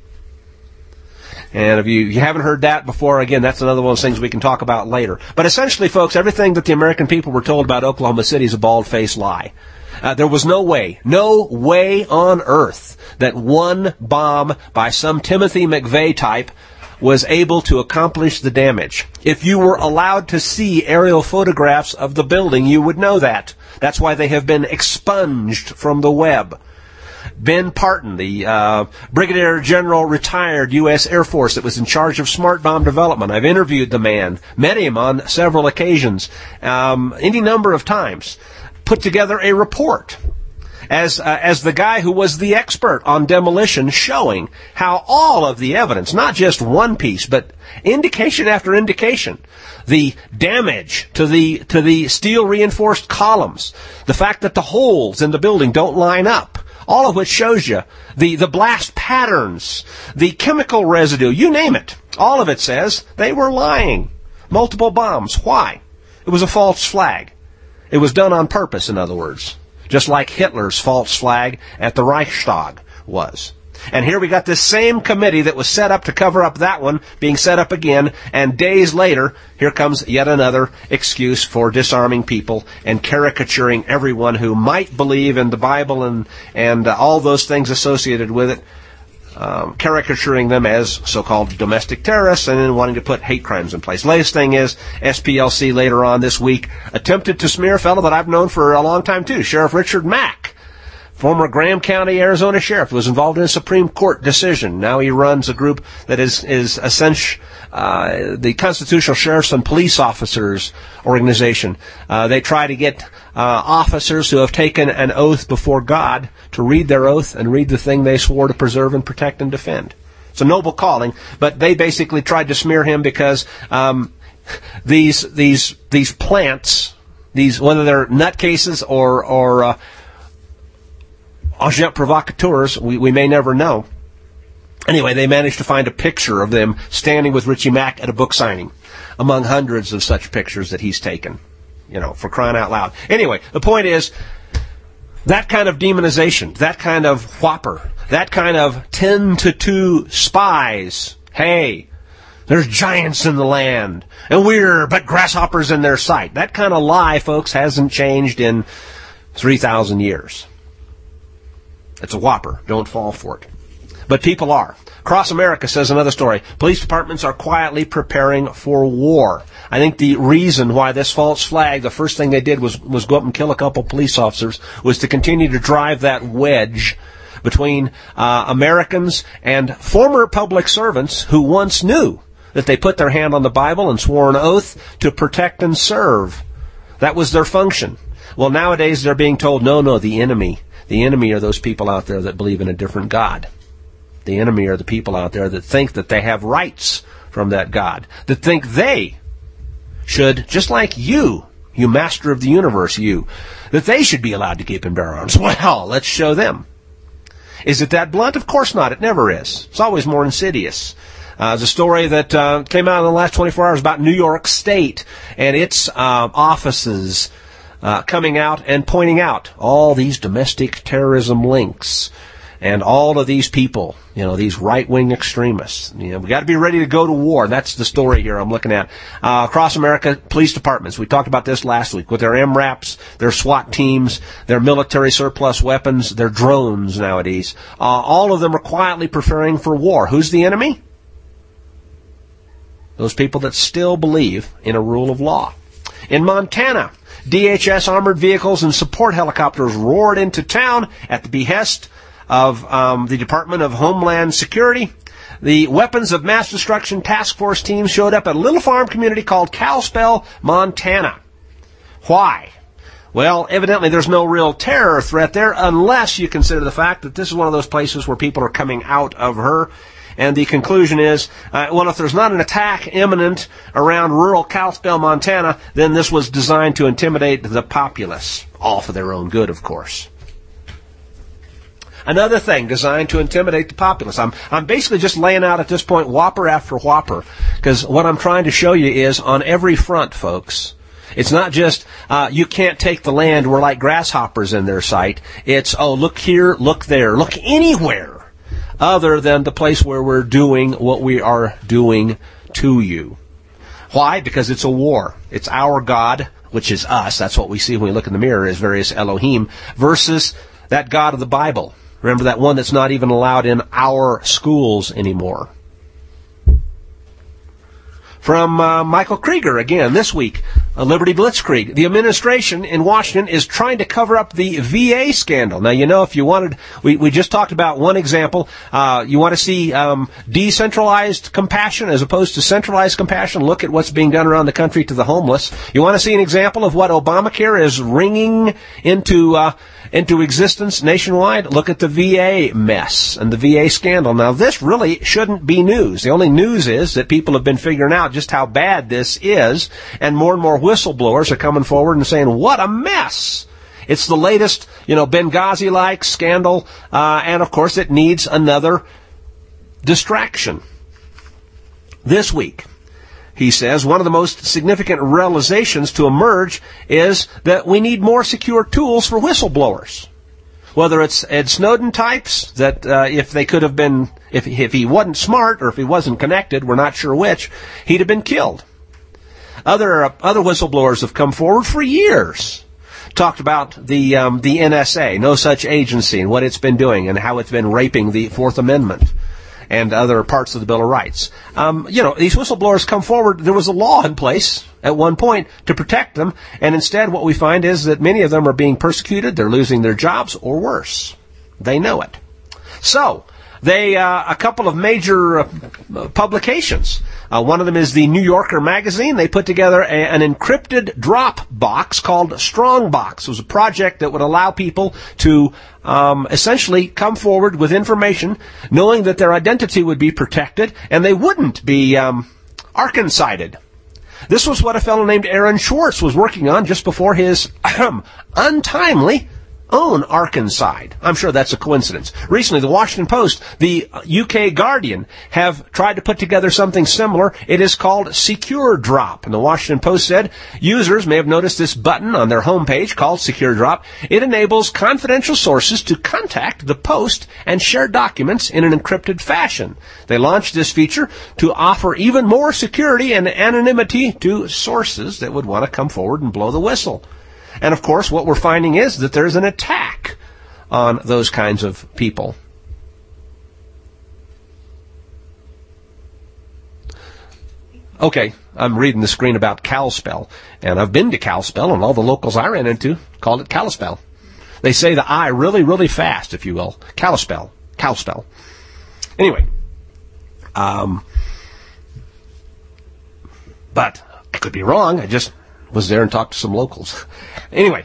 Speaker 1: And if you haven't heard that before, again, that's another one of those things we can talk about later. But essentially, folks, everything that the American people were told about Oklahoma City is a bald-faced lie. There was no way on earth that one bomb by some Timothy McVeigh type was able to accomplish the damage. If you were allowed to see aerial photographs of the building, you would know that. That's why they have been expunged from the web. Ben Parton, the Brigadier General retired U.S. Air Force that was in charge of smart bomb development. I've interviewed the man, met him on several occasions, any number of times, put together a report as the guy who was the expert on demolition, showing how all of the evidence, not just one piece, but indication after indication, the damage to the steel reinforced columns, the fact that the holes in the building don't line up, all of which shows you the blast patterns, the chemical residue, you name it. All of it says they were lying. Multiple bombs. Why? It was a false flag. It was done on purpose, in other words. Just like Hitler's false flag at the Reichstag was. And here we got this same committee that was set up to cover up that one being set up again, and days later, here comes yet another excuse for disarming people and caricaturing everyone who might believe in the Bible and all those things associated with it, caricaturing them as so-called domestic terrorists and then wanting to put hate crimes in place. Latest thing is, SPLC later on this week attempted to smear a fellow that I've known for a long time too, Sheriff Richard Mack. Former Graham County, Arizona sheriff, was involved in a Supreme Court decision. Now he runs a group that is essentially the Constitutional Sheriffs and Police Officers organization. They try to get officers who have taken an oath before God to read their oath and read the thing they swore to preserve and protect and defend. It's a noble calling, but they basically tried to smear him because these plants, whether they're nutcases or agents provocateurs, we may never know. Anyway, they managed to find a picture of them standing with Richie Mack at a book signing, among hundreds of such pictures that he's taken, for crying out loud. Anyway, the point is, that kind of demonization, that kind of whopper, that kind of 10 to 2 spies, hey, there's giants in the land, and we're but grasshoppers in their sight. That kind of lie, folks, hasn't changed in 3,000 years. It's a whopper. Don't fall for it. but people are. Across America, says another story, police departments are quietly preparing for war. I think the reason why this false flag, the first thing they did was go up and kill a couple police officers, was to continue to drive that wedge between Americans and former public servants who once knew that they put their hand on the Bible and swore an oath to protect and serve. That was their function. Well, nowadays they're being told, no, the enemy are those people out there that believe in a different God. The enemy are the people out there that think that they have rights from that God, that think they should, just like you master of the universe, that they should be allowed to keep and bear arms. Well, let's show them. Is it that blunt? Of course not. It never is. It's always more insidious. There's a story that came out in the last 24 hours about New York State and its offices coming out and pointing out all these domestic terrorism links and all of these people, these right-wing extremists. We got to be ready to go to war. That's the story here I'm looking at. Across America, police departments. We talked about this last week with their MRAPs, their SWAT teams, their military surplus weapons, their drones nowadays. All of them are quietly preparing for war. Who's the enemy? Those people that still believe in a rule of law. In Montana, DHS armored vehicles and support helicopters roared into town at the behest of the Department of Homeland Security. The Weapons of Mass Destruction Task Force team showed up at a little farm community called Kalispell, Montana. Why? Well, evidently there's no real terror threat there unless you consider the fact that this is one of those places where people are coming out of her. And the conclusion is, if there's not an attack imminent around rural Kalispell, Montana, then this was designed to intimidate the populace. All for their own good, of course. Another thing designed to intimidate the populace. I'm basically just laying out at this point whopper after whopper, because what I'm trying to show you is on every front, folks. It's not just, you can't take the land, we're like grasshoppers in their sight. It's, look here, look there, look anywhere other than the place where we're doing what we are doing to you. Why? Because it's a war. It's our God, which is us. That's what we see when we look in the mirror as various Elohim, versus that God of the Bible. Remember that one that's not even allowed in our schools anymore. From Michael Krieger, again, this week, Liberty Blitzkrieg. The administration in Washington is trying to cover up the VA scandal. Now, if you wanted, we just talked about one example. You want to see decentralized compassion as opposed to centralized compassion. Look at what's being done around the country to the homeless. You want to see an example of what Obamacare is ringing into existence nationwide? Look at the VA mess and the VA scandal. Now, this really shouldn't be news. The only news is that people have been figuring out just how bad this is, and more whistleblowers are coming forward and saying, what a mess! It's the latest, Benghazi-like scandal, and of course it needs another distraction. This week, he says, one of the most significant realizations to emerge is that we need more secure tools for whistleblowers. Whether it's Ed Snowden types, that if they could have been, if he wasn't smart or if he wasn't connected, we're not sure which, he'd have been killed. Other whistleblowers have come forward for years, talked about the NSA, no such agency, and what it's been doing and how it's been raping the Fourth Amendment and other parts of the Bill of Rights. These whistleblowers come forward. There was a law in place at one point to protect them, and instead what we find is that many of them are being persecuted, they're losing their jobs, or worse. They know it. So, a couple of major publications. One of them is the New Yorker magazine. They put together an encrypted drop box called Strongbox. It was a project that would allow people to essentially come forward with information, knowing that their identity would be protected and they wouldn't be Arkansided. This was what a fellow named Aaron Schwartz was working on just before his untimely own Arkanside. I'm sure that's a coincidence. Recently, the Washington Post, the UK Guardian, have tried to put together something similar. It is called Secure Drop. And the Washington Post said users may have noticed this button on their homepage called Secure Drop. It enables confidential sources to contact the Post and share documents in an encrypted fashion. They launched this feature to offer even more security and anonymity to sources that would want to come forward and blow the whistle. And, of course, what we're finding is that there's an attack on those kinds of people. Okay, I'm reading the screen about Kalispell, and I've been to Kalispell, and all the locals I ran into called it Kalispell. They say the I really, really fast, if you will. Kalispell. Kalispell. Anyway. But I could be wrong. I just was there and talked to some locals. Anyway,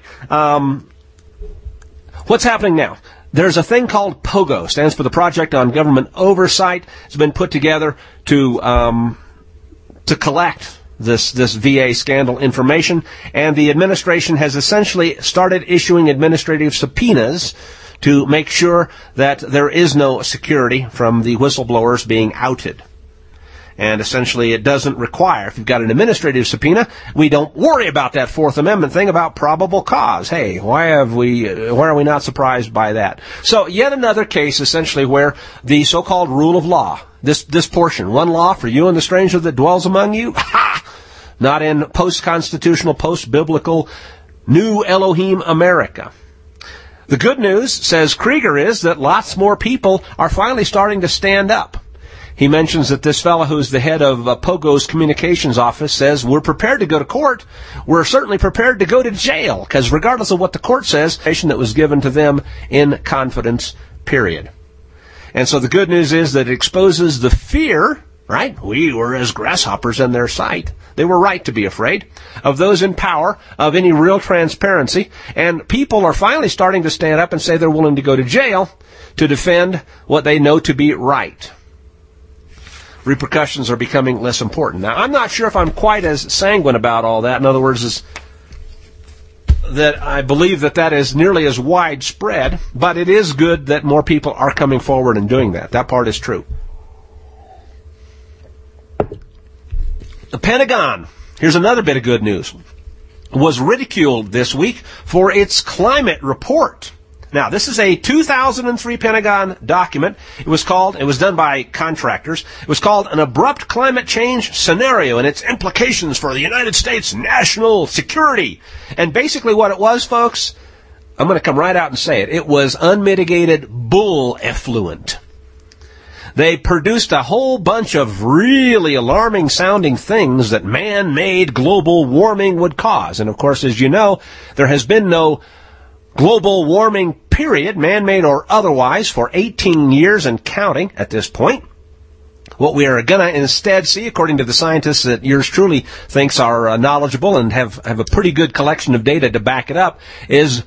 Speaker 1: what's happening now? There's a thing called POGO, stands for the Project on Government Oversight. It's been put together to collect this VA scandal information, and the administration has essentially started issuing administrative subpoenas to make sure that there is no security from the whistleblowers being outed. And essentially it doesn't require, if you've got an administrative subpoena, we don't worry about that Fourth Amendment thing about probable cause. Hey, why are we not surprised by that? So yet another case essentially where the so-called rule of law, this portion, one law for you and the stranger that dwells among you, not in post-constitutional, post-biblical, new Elohim America. The good news, says Krieger, is that lots more people are finally starting to stand up. He mentions that this fellow who's the head of POGO's communications office says, we're prepared to go to court. We're certainly prepared to go to jail, because regardless of what the court says, that was given to them in confidence, period. And so the good news is that it exposes the fear, right? We were as grasshoppers in their sight. They were right to be afraid of those in power, of any real transparency. And people are finally starting to stand up and say they're willing to go to jail to defend what they know to be right. Repercussions are becoming less important. Now, I'm not sure if I'm quite as sanguine about all that. In other words, is that I believe that is nearly as widespread, but it is good that more people are coming forward and doing that. That part is true. The Pentagon, here's another bit of good news, was ridiculed this week for its climate report. Now, this is a 2003 Pentagon document. It was done by contractors. It was called An Abrupt Climate Change Scenario and Its Implications for the United States National Security. And basically what it was, folks, I'm going to come right out and say it. It was unmitigated bull effluent. They produced a whole bunch of really alarming sounding things that man-made global warming would cause. And of course, as you know, there has been no global warming period, man-made or otherwise, for 18 years and counting at this point. What we are going to instead see, according to the scientists that yours truly thinks are knowledgeable and have a pretty good collection of data to back it up, is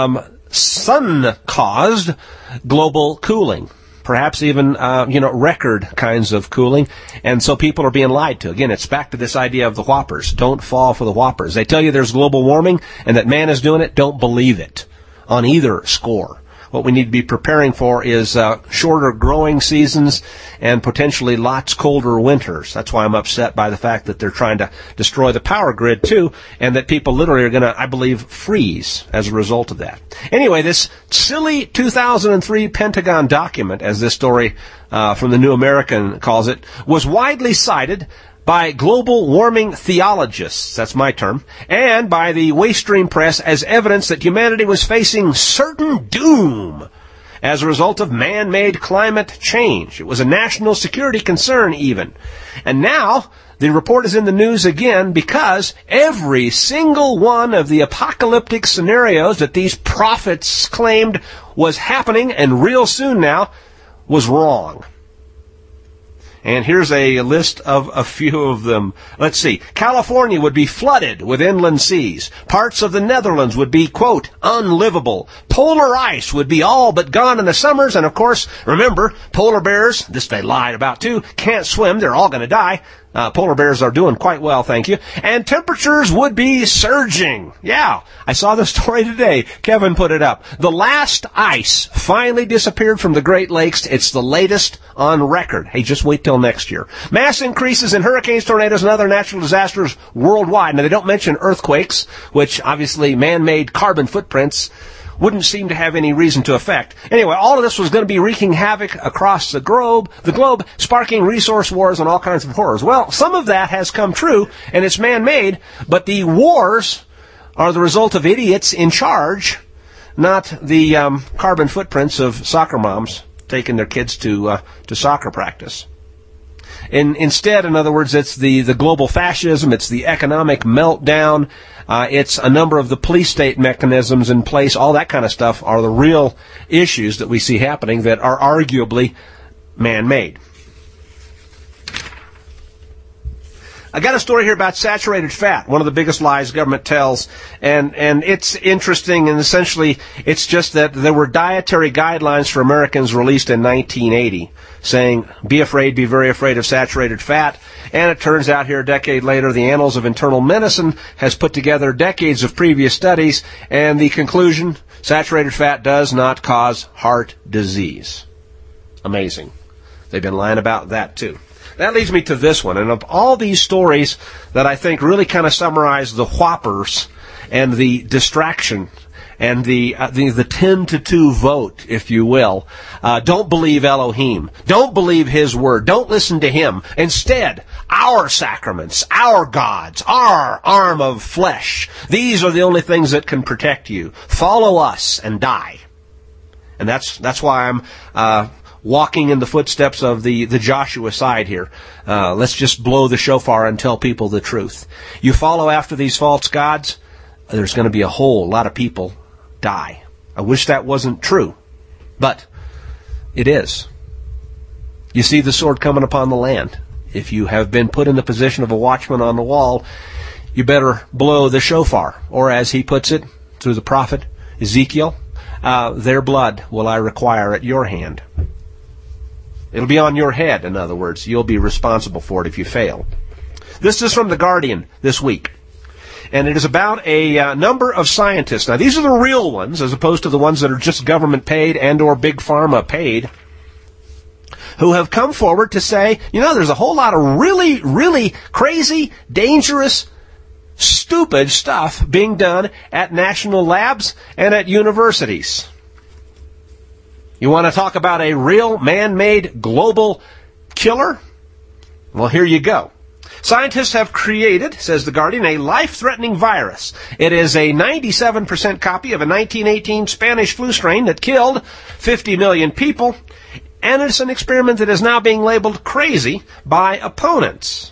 Speaker 1: sun-caused global cooling. Perhaps even, record kinds of cooling. And so people are being lied to. Again, it's back to this idea of the whoppers. Don't fall for the whoppers. They tell you there's global warming and that man is doing it. Don't believe it on either score. What we need to be preparing for is shorter growing seasons and potentially lots colder winters. That's why I'm upset by the fact that they're trying to destroy the power grid, too, and that people literally are going to, I believe, freeze as a result of that. Anyway, this silly 2003 Pentagon document, as this story from the New American calls it, was widely cited by global warming theologists, that's my term, and by the Waste Stream Press as evidence that humanity was facing certain doom as a result of man-made climate change. It was a national security concern even. And now the report is in the news again because every single one of the apocalyptic scenarios that these prophets claimed was happening and real soon now was wrong. And here's a list of a few of them. Let's see. California would be flooded with inland seas. Parts of the Netherlands would be, quote, unlivable. Polar ice would be all but gone in the summers. And, of course, remember, polar bears, this they lied about, too, can't swim. They're all going to die. Polar bears are doing quite well, thank you. And temperatures would be surging. Yeah, I saw the story today. Kevin put it up. The last ice finally disappeared from the Great Lakes. It's the latest on record. Hey, just wait till next year. Mass increases in hurricanes, tornadoes, and other natural disasters worldwide. Now, they don't mention earthquakes, which obviously man-made carbon footprints wouldn't seem to have any reason to affect. Anyway, all of this was going to be wreaking havoc across the globe, sparking resource wars and all kinds of horrors. Well, some of that has come true, and it's man-made, but the wars are the result of idiots in charge, not the carbon footprints of soccer moms taking their kids to soccer practice. Instead, in other words, it's the global fascism, it's the economic meltdown, it's a number of the police state mechanisms in place, all that kind of stuff are the real issues that we see happening that are arguably man-made. I got a story here about saturated fat, one of the biggest lies government tells, and it's interesting, and essentially it's just that there were dietary guidelines for Americans released in 1980 saying, be afraid, be very afraid of saturated fat, and it turns out here a decade later the Annals of Internal Medicine has put together decades of previous studies, and the conclusion, saturated fat does not cause heart disease. Amazing. They've been lying about that too. That leads me to this one. And of all these stories that I think really kind of summarize the whoppers and the distraction and the 10-2 vote, if you will, don't believe Elohim. Don't believe his word. Don't listen to him. Instead, our sacraments, our gods, our arm of flesh, these are the only things that can protect you. Follow us and die. And that's why I'm walking in the footsteps of the Joshua side here. Let's just blow the shofar and tell people the truth. You follow after these false gods, there's going to be a whole lot of people die. I wish that wasn't true, but it is. You see the sword coming upon the land. If you have been put in the position of a watchman on the wall, you better blow the shofar. Or as he puts it through the prophet Ezekiel, their blood will I require at your hand. It'll be on your head, in other words. You'll be responsible for it if you fail. This is from The Guardian this week. And it is about a number of scientists. Now, these are the real ones, as opposed to the ones that are just government paid and or big pharma paid, who have come forward to say, there's a whole lot of really, really crazy, dangerous, stupid stuff being done at national labs and at universities. You want to talk about a real man-made global killer? Well, here you go. Scientists have created, says The Guardian, a life-threatening virus. It is a 97% copy of a 1918 Spanish flu strain that killed 50 million people, and it's an experiment that is now being labeled crazy by opponents.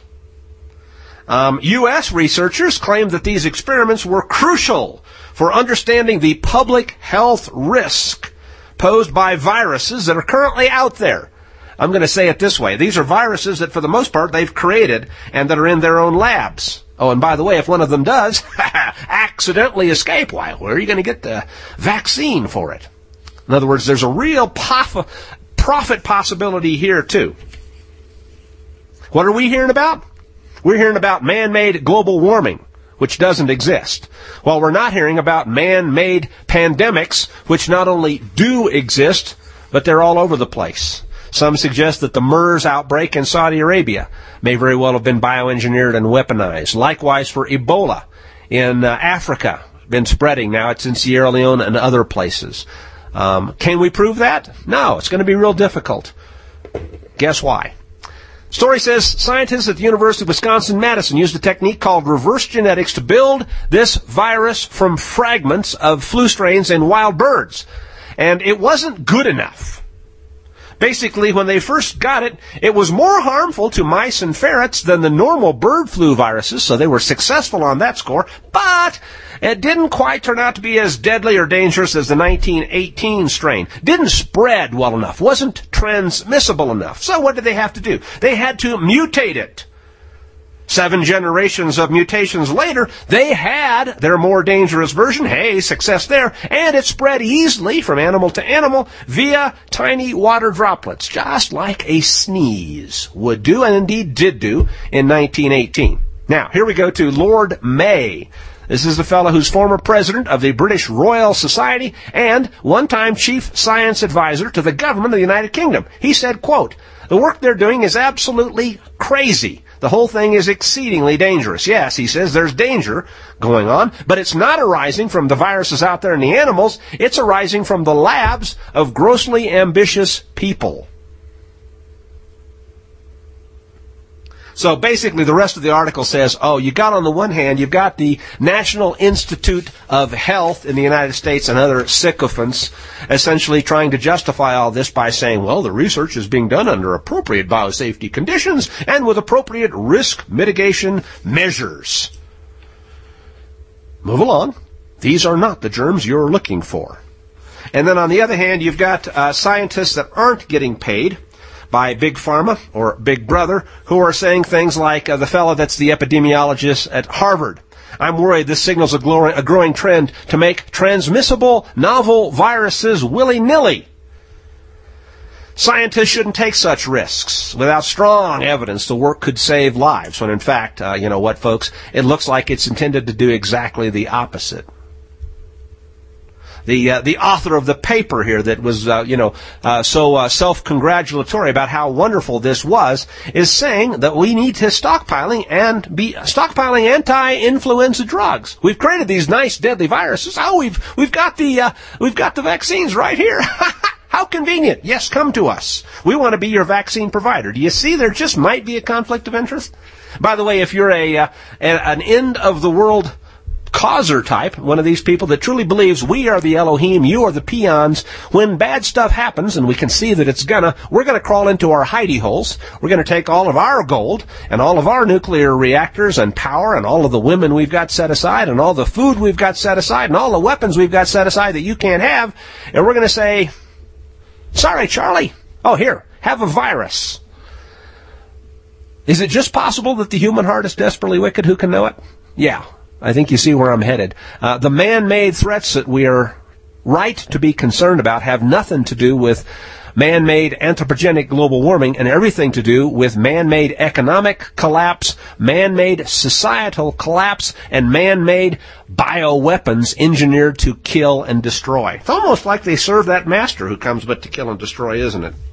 Speaker 1: U.S. researchers claim that these experiments were crucial for understanding the public health risk posed by viruses that are currently out there. I'm going to say it this way. These are viruses that, for the most part, they've created and that are in their own labs. Oh, and by the way, if one of them does accidentally escape, why, where are you going to get the vaccine for it? In other words, there's a real profit possibility here, too. What are we hearing about? We're hearing about man-made global warming, which doesn't exist. While we're not hearing about man-made pandemics, which not only do exist, but they're all over the place. Some suggest that the MERS outbreak in Saudi Arabia may very well have been bioengineered and weaponized. Likewise for Ebola in Africa, been spreading. Now it's in Sierra Leone and other places. Can we prove that? No, it's going to be real difficult. Guess why? Story says scientists at the University of Wisconsin-Madison used a technique called reverse genetics to build this virus from fragments of flu strains in wild birds. And it wasn't good enough. Basically, when they first got it, it was more harmful to mice and ferrets than the normal bird flu viruses, so they were successful on that score, but it didn't quite turn out to be as deadly or dangerous as the 1918 strain. Didn't spread well enough, wasn't transmissible enough. So what did they have to do? They had to mutate it. 7 generations of mutations later, they had their more dangerous version. Hey, success there. And it spread easily from animal to animal via tiny water droplets, just like a sneeze would do, and indeed did do, in 1918. Now, here we go to Lord May. This is the fellow who's former president of the British Royal Society and one-time chief science advisor to the government of the United Kingdom. He said, quote, "The work they're doing is absolutely crazy. The whole thing is exceedingly dangerous." Yes, he says there's danger going on, but it's not arising from the viruses out there in the animals. It's arising from the labs of grossly ambitious people. So basically the rest of the article says, you got on the one hand, you've got the National Institute of Health in the United States and other sycophants essentially trying to justify all this by saying, well, the research is being done under appropriate biosafety conditions and with appropriate risk mitigation measures. Move along. These are not the germs you're looking for. And then on the other hand, you've got scientists that aren't getting paid by Big Pharma or Big Brother who are saying things like the fellow that's the epidemiologist at Harvard. I'm worried this signals a growing trend to make transmissible novel viruses willy-nilly. Scientists shouldn't take such risks. Without strong evidence, the work could save lives, when in fact, you know what, folks, it looks like it's intended to do exactly the opposite. The author of the paper here that was, so self-congratulatory about how wonderful this was is saying that we need to stockpiling anti-influenza drugs. We've created these nice deadly viruses. Oh, we've got the vaccines right here. How convenient. Yes, come to us. We want to be your vaccine provider. Do you see there just might be a conflict of interest? By the way, if you're an end of the world causer type, one of these people that truly believes we are the Elohim, you are the peons, when bad stuff happens, and we can see that we're gonna crawl into our hidey holes, we're gonna take all of our gold, and all of our nuclear reactors and power, and all of the women we've got set aside, and all the food we've got set aside, and all the weapons we've got set aside that you can't have, and we're gonna say, sorry, Charlie. Oh, here, have a virus. Is it just possible that the human heart is desperately wicked? Who can know it? Yeah. I think you see where I'm headed. The man-made threats that we are right to be concerned about have nothing to do with man-made anthropogenic global warming and everything to do with man-made economic collapse, man-made societal collapse, and man-made bioweapons engineered to kill and destroy. It's almost like they serve that master who comes but to kill and destroy, isn't it?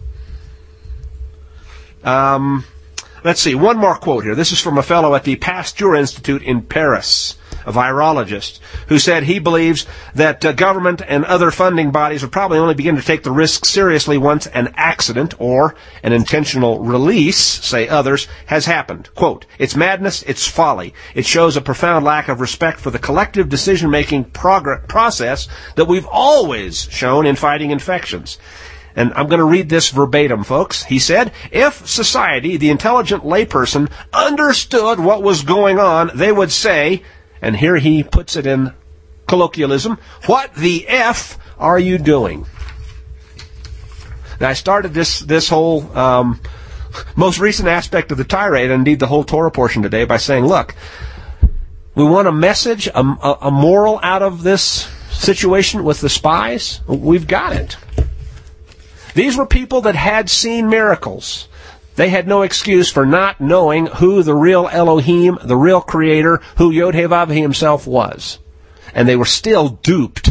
Speaker 1: Let's see, one more quote here. This is from a fellow at the Pasteur Institute in Paris, a virologist, who said he believes that government and other funding bodies will probably only begin to take the risk seriously once an accident or an intentional release, say others, has happened. Quote, it's madness, it's folly. It shows a profound lack of respect for the collective decision-making process that we've always shown in fighting infections. And I'm going to read this verbatim, folks. He said, if society, the intelligent layperson, understood what was going on, they would say, and here he puts it in colloquialism, what the F are you doing? Now, I started this whole most recent aspect of the tirade, and indeed the whole Torah portion today, by saying, look, we want a message, a moral out of this situation with the spies. We've got it. These were people that had seen miracles. They had no excuse for not knowing who the real Elohim, the real Creator, who Yod-Heh-Vav himself was. And they were still duped.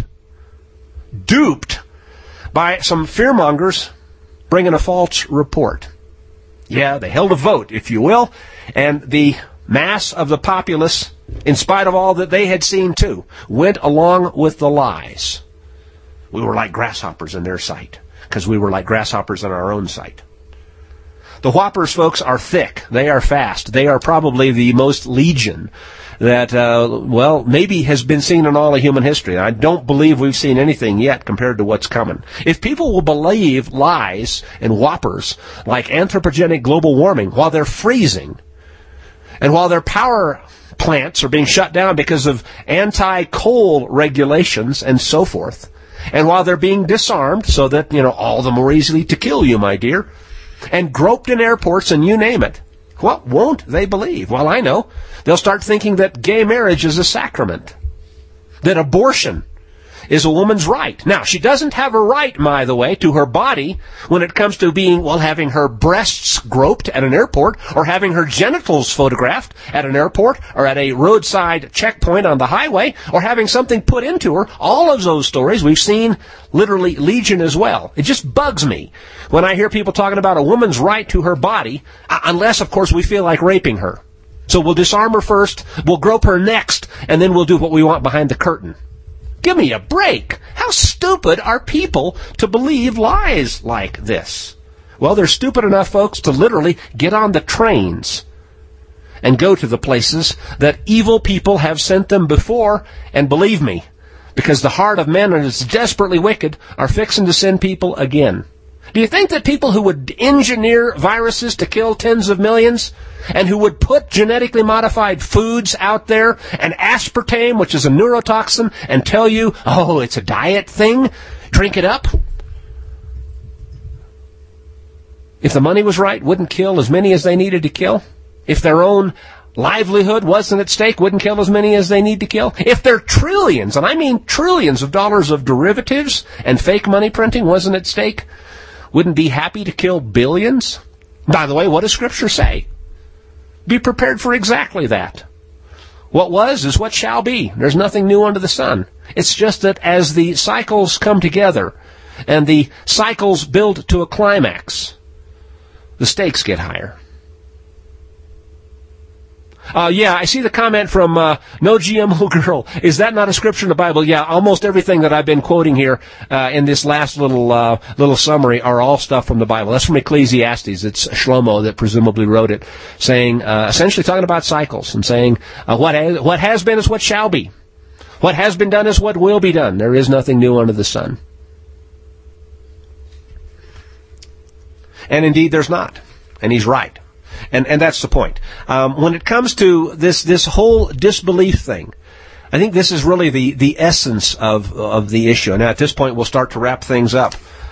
Speaker 1: Duped by some fearmongers bringing a false report. Yeah, they held a vote, if you will, and the mass of the populace, in spite of all that they had seen too, went along with the lies. We were like grasshoppers in their sight, because we were like grasshoppers in our own sight. The whoppers, folks, are thick. They are fast. They are probably the most legion that, maybe has been seen in all of human history. I don't believe we've seen anything yet compared to what's coming. If people will believe lies and whoppers like anthropogenic global warming while they're freezing, and while their power plants are being shut down because of anti-coal regulations and so forth, and while they're being disarmed so that, all the more easily to kill you, my dear, and groped in airports and you name it, what won't they believe? Well, I know. They'll start thinking that gay marriage is a sacrament, that abortion is a woman's right. Now, she doesn't have a right, by the way, to her body when it comes to having her breasts groped at an airport, or having her genitals photographed at an airport, or at a roadside checkpoint on the highway, or having something put into her. All of those stories we've seen literally legion as well. It just bugs me when I hear people talking about a woman's right to her body, unless, of course, we feel like raping her. So we'll disarm her first, we'll grope her next, and then we'll do what we want behind the curtain. Give me a break. How stupid are people to believe lies like this? Well, they're stupid enough, folks, to literally get on the trains and go to the places that evil people have sent them before, and believe me, because the heart of men is desperately wicked, are fixing to send people again. Do you think that people who would engineer viruses to kill tens of millions, and who would put genetically modified foods out there, and aspartame, which is a neurotoxin, and tell you, oh, it's a diet thing, drink it up, if the money was right, wouldn't kill as many as they needed to kill? If their own livelihood wasn't at stake, wouldn't kill as many as they need to kill? If their trillions, and I mean trillions of dollars of derivatives and fake money printing wasn't at stake, wouldn't be happy to kill billions? By the way, what does Scripture say? Be prepared for exactly that. What was is what shall be. There's nothing new under the sun. It's just that as the cycles come together and the cycles build to a climax, the stakes get higher. Yeah, I see the comment from No GMO Girl. Is that not a scripture in the Bible? Yeah, almost everything that I've been quoting here in this last little summary are all stuff from the Bible. That's from Ecclesiastes. It's Shlomo that presumably wrote it, saying, essentially talking about cycles and saying, what has been is what shall be. What has been done is what will be done. There is nothing new under the sun. And indeed, there's not. And he's right. And that's the point. When it comes to this whole disbelief thing, I think this is really the essence of the issue. And at this point, we'll start to wrap things up.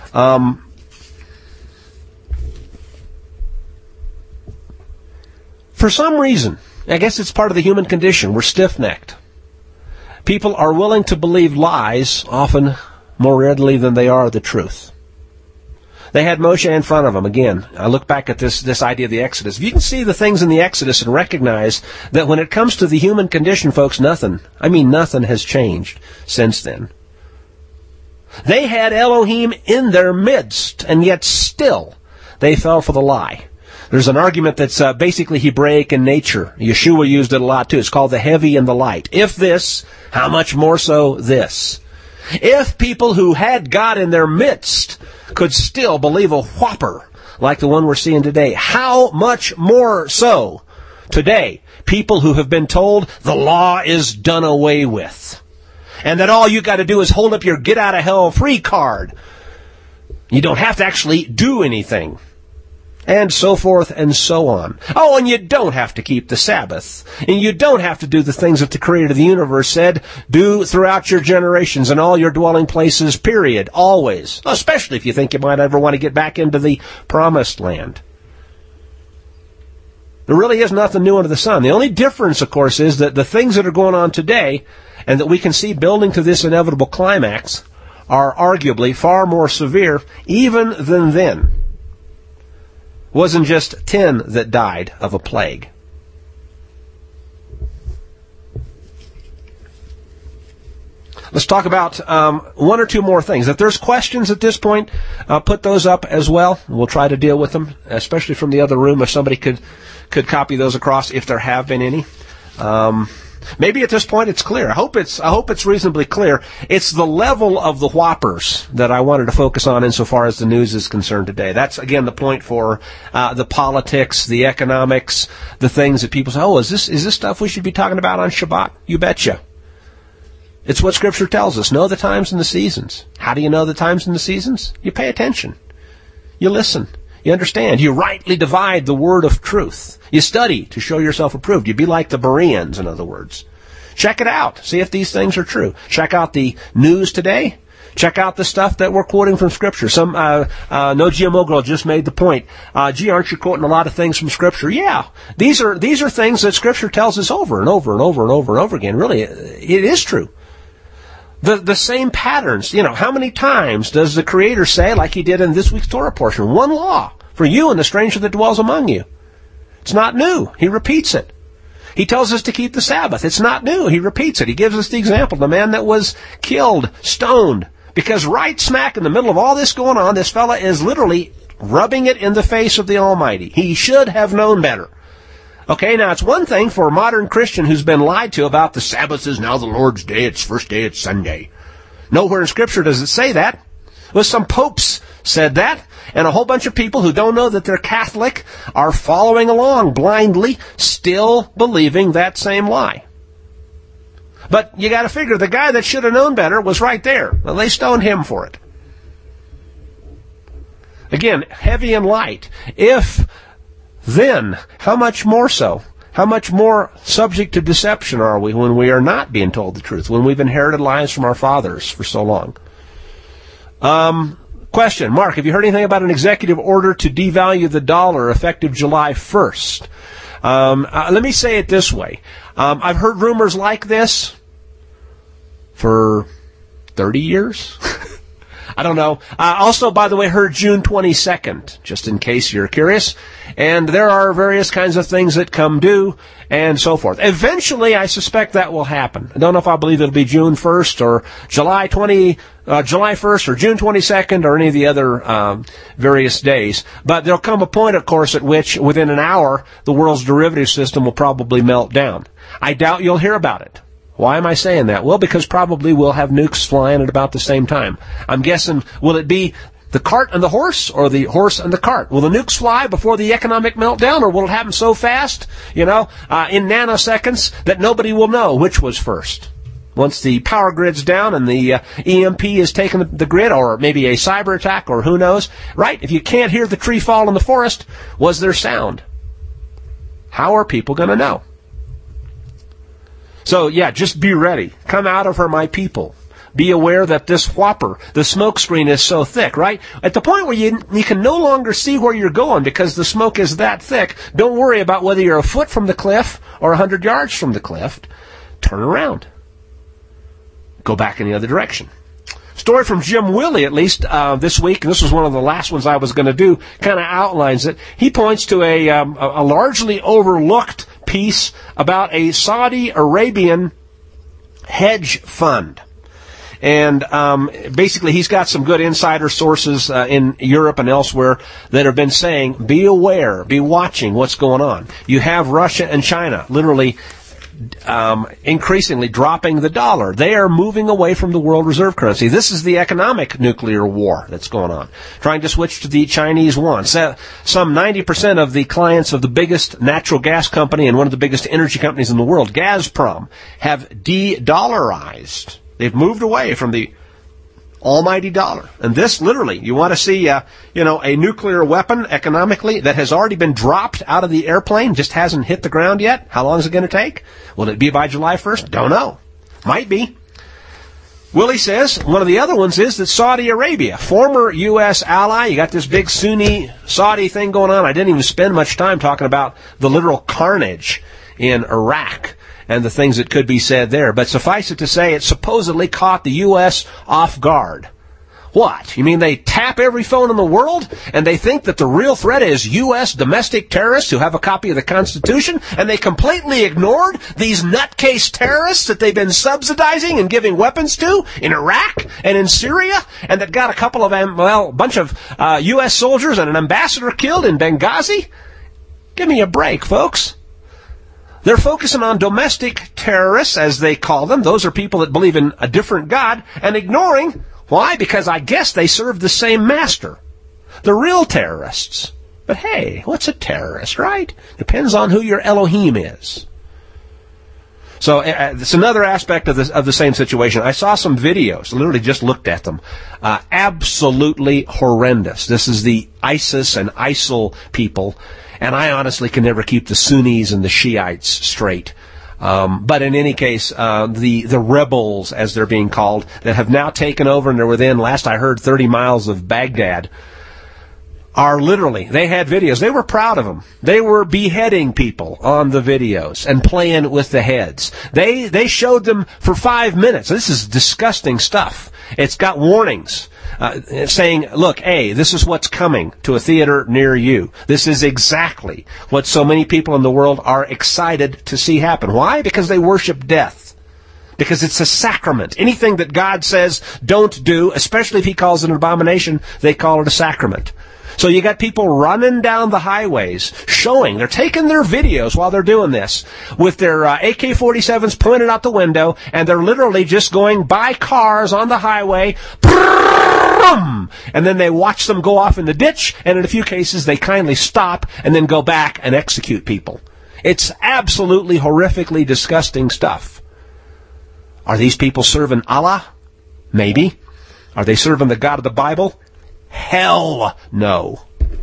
Speaker 1: For some reason, I guess it's part of the human condition, we're stiff-necked. People are willing to believe lies often more readily than they are the truth. They had Moshe in front of them. Again, I look back at this idea of the Exodus. If you can see the things in the Exodus and recognize that when it comes to the human condition, folks, nothing has changed since then. They had Elohim in their midst, and yet still they fell for the lie. There's an argument that's basically Hebraic in nature. Yeshua used it a lot too. It's called the heavy and the light. If this, how much more so this? If people who had God in their midst could still believe a whopper like the one we're seeing today, how much more so today, people who have been told the law is done away with, and that all you got to do is hold up your get out of hell free card. You don't have to actually do anything. And so forth and so on. Oh, and you don't have to keep the Sabbath. And you don't have to do the things that the Creator of the universe said, do throughout your generations and all your dwelling places, period, always. Especially if you think you might ever want to get back into the promised land. There really is nothing new under the sun. The only difference, of course, is that the things that are going on today and that we can see building to this inevitable climax are arguably far more severe even than then. Wasn't just 10 that died of a plague. Let's talk about one or two more things. If there's questions at this point, put those up as well. We'll try to deal with them, especially from the other room, if somebody could copy those across, if there have been any. Maybe at this point it's clear. I hope it's reasonably clear. It's the level of the whoppers that I wanted to focus on insofar as the news is concerned today. That's, again, the point for the politics, the economics, the things that people say, oh, is this stuff we should be talking about on Shabbat? You betcha. It's what Scripture tells us. Know the times and the seasons. How do you know the times and the seasons? You pay attention. You listen. You understand. You rightly divide the word of truth. You study to show yourself approved. You be like the Bereans, in other words. Check it out. See if these things are true. Check out the news today. Check out the stuff that we're quoting from Scripture. Some No GMO Girl just made the point. Gee, aren't you quoting a lot of things from Scripture? Yeah. These are things that Scripture tells us over and over and over and over and over again. Really, it is true. The same patterns. You know, how many times does the Creator say, like He did in this week's Torah portion, one law for you and the stranger that dwells among you? It's not new. He repeats it. He tells us to keep the Sabbath. It's not new. He repeats it. He gives us the example. The man that was killed, stoned, because right smack in the middle of all this going on, this fella is literally rubbing it in the face of the Almighty. He should have known better. Okay, now it's one thing for a modern Christian who's been lied to about the Sabbath is now the Lord's day, it's first day, it's Sunday. Nowhere in Scripture does it say that. Well, some popes said that, and a whole bunch of people who don't know that they're Catholic are following along blindly, still believing that same lie. But you got to figure the guy that should have known better was right there. Well, they stoned him for it. Again, heavy and light. If then, how much more so? How much more subject to deception are we when we are not being told the truth, when we've inherited lies from our fathers for so long? Question. Mark, have you heard anything about an executive order to devalue the dollar effective July 1st? Let me say it this way. I've heard rumors like this for 30 years. I don't know. Also, by the way, heard June 22nd, just in case you're curious. And there are various kinds of things that come due and so forth. Eventually, I suspect that will happen. I don't know if I believe it'll be June 1st or July 1st or June 22nd or any of the other various days. But there'll come a point, of course, at which within an hour, the world's derivative system will probably melt down. I doubt you'll hear about it. Why am I saying that? Well, because probably we'll have nukes flying at about the same time. I'm guessing, will it be the cart and the horse, or the horse and the cart? Will the nukes fly before the economic meltdown, or will it happen so fast, in nanoseconds, that nobody will know which was first? Once the power grid's down and the EMP is taking the grid, or maybe a cyber attack, or who knows, right? If you can't hear the tree fall in the forest, was there sound? How are people going to know? So, yeah, just be ready. Come out of her, my people. Be aware that this whopper, the smoke screen, is so thick, right? At the point where you can no longer see where you're going because the smoke is that thick, don't worry about whether you're a foot from the cliff or 100 yards from the cliff. Turn around. Go back in the other direction. Story from Jim Willie, at least this week, and this was one of the last ones I was going to do, kind of outlines it. He points to a largely overlooked piece about a Saudi Arabian hedge fund. And basically he's got some good insider sources in Europe and elsewhere that have been saying, be aware, be watching what's going on. You have Russia and China literally increasingly dropping the dollar. They are moving away from the world reserve currency. This is the economic nuclear war that's going on. Trying to switch to the Chinese yuan. Some 90% of the clients of the biggest natural gas company and one of the biggest energy companies in the world, Gazprom, have de-dollarized. They've moved away from the almighty dollar. And this literally, you want to see, a nuclear weapon economically that has already been dropped out of the airplane, just hasn't hit the ground yet. How long is it going to take? Will it be by July 1st? Don't know. Might be. Willie says one of the other ones is that Saudi Arabia, former U.S. ally, you got this big Sunni Saudi thing going on. I didn't even spend much time talking about the literal carnage in Iraq and the things that could be said there. But suffice it to say, it supposedly caught the U.S. off guard. What? You mean they tap every phone in the world and they think that the real threat is U.S. domestic terrorists who have a copy of the Constitution, and they completely ignored these nutcase terrorists that they've been subsidizing and giving weapons to in Iraq and in Syria, and that got a bunch of U.S. soldiers and an ambassador killed in Benghazi? Give me a break, folks. They're focusing on domestic terrorists, as they call them. Those are people that believe in a different God, and ignoring, why? Because I guess they serve the same master. The real terrorists. But hey, what's a terrorist, right? Depends on who your Elohim is. So it's another aspect of the same situation. I saw some videos, literally just looked at them. Absolutely horrendous. This is the ISIS and ISIL people. And I honestly can never keep the Sunnis and the Shiites straight. But in any case, the rebels, as they're being called, that have now taken over and they're within, last I heard, 30 miles of Baghdad, are literally, they had videos. They were proud of them. They were beheading people on the videos and playing with the heads. They showed them for 5 minutes. This is disgusting stuff. It's got warnings. Saying, look, hey, this is what's coming to a theater near you. This is exactly what so many people in the world are excited to see happen. Why? Because they worship death. Because it's a sacrament. Anything that God says don't do, especially if he calls it an abomination, they call it a sacrament. So you got people running down the highways, they're taking their videos while they're doing this, with their AK-47s pointed out the window, and they're literally just going by cars on the highway, boom! And then they watch them go off in the ditch, and in a few cases they kindly stop and then go back and execute people. It's absolutely horrifically disgusting stuff. Are these people serving Allah? Maybe. Are they serving the God of the Bible? Hell no.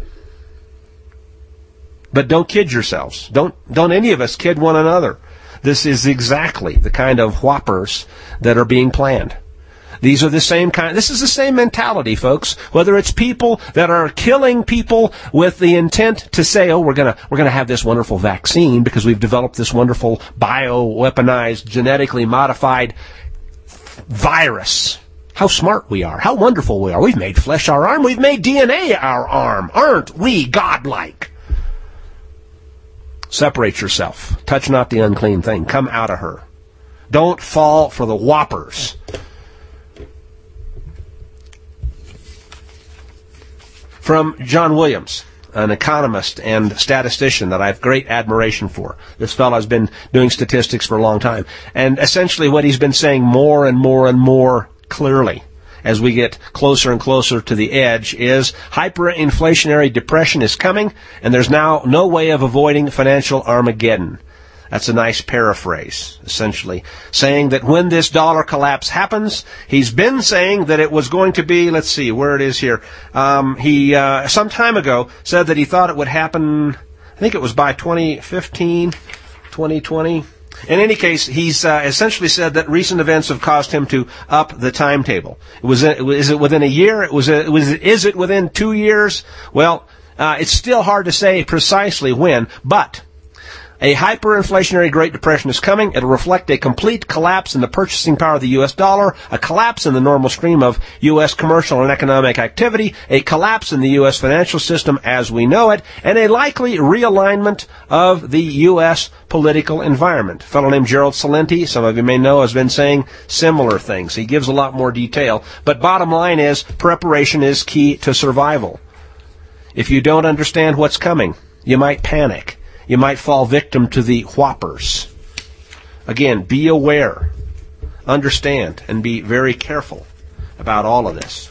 Speaker 1: But don't kid yourselves. Don't any of us kid one another. This is exactly the kind of whoppers that are being planned. These are the same kind. This is the same mentality, folks. Whether it's people that are killing people with the intent to say, "Oh, we're gonna have this wonderful vaccine because we've developed this wonderful bio-weaponized, genetically modified virus." How smart we are. How wonderful we are. We've made flesh our arm. We've made DNA our arm. Aren't we godlike? Separate yourself. Touch not the unclean thing. Come out of her. Don't fall for the whoppers. From John Williams, an economist and statistician that I have great admiration for. This fellow's been doing statistics for a long time. And essentially what he's been saying more and more and more clearly as we get closer and closer to the edge is hyperinflationary depression is coming, and there's now no way of avoiding financial Armageddon. That's a nice paraphrase, essentially, saying that when this dollar collapse happens, he's been saying that it was going to be, let's see, where it is here. He some time ago said that he thought it would happen, I think it was by 2015, 2020. In any case, he's essentially said that recent events have caused him to up the timetable. Is it within a year? Is it within 2 years? Well, it's still hard to say precisely when, but a hyperinflationary Great Depression is coming. It'll reflect a complete collapse in the purchasing power of the U.S. dollar, a collapse in the normal stream of U.S. commercial and economic activity, a collapse in the U.S. financial system as we know it, and a likely realignment of the U.S. political environment. A fellow named Gerald Celente, some of you may know, has been saying similar things. He gives a lot more detail. But bottom line is, preparation is key to survival. If you don't understand what's coming, you might panic. You might fall victim to the whoppers. Again, be aware, understand, and be very careful about all of this.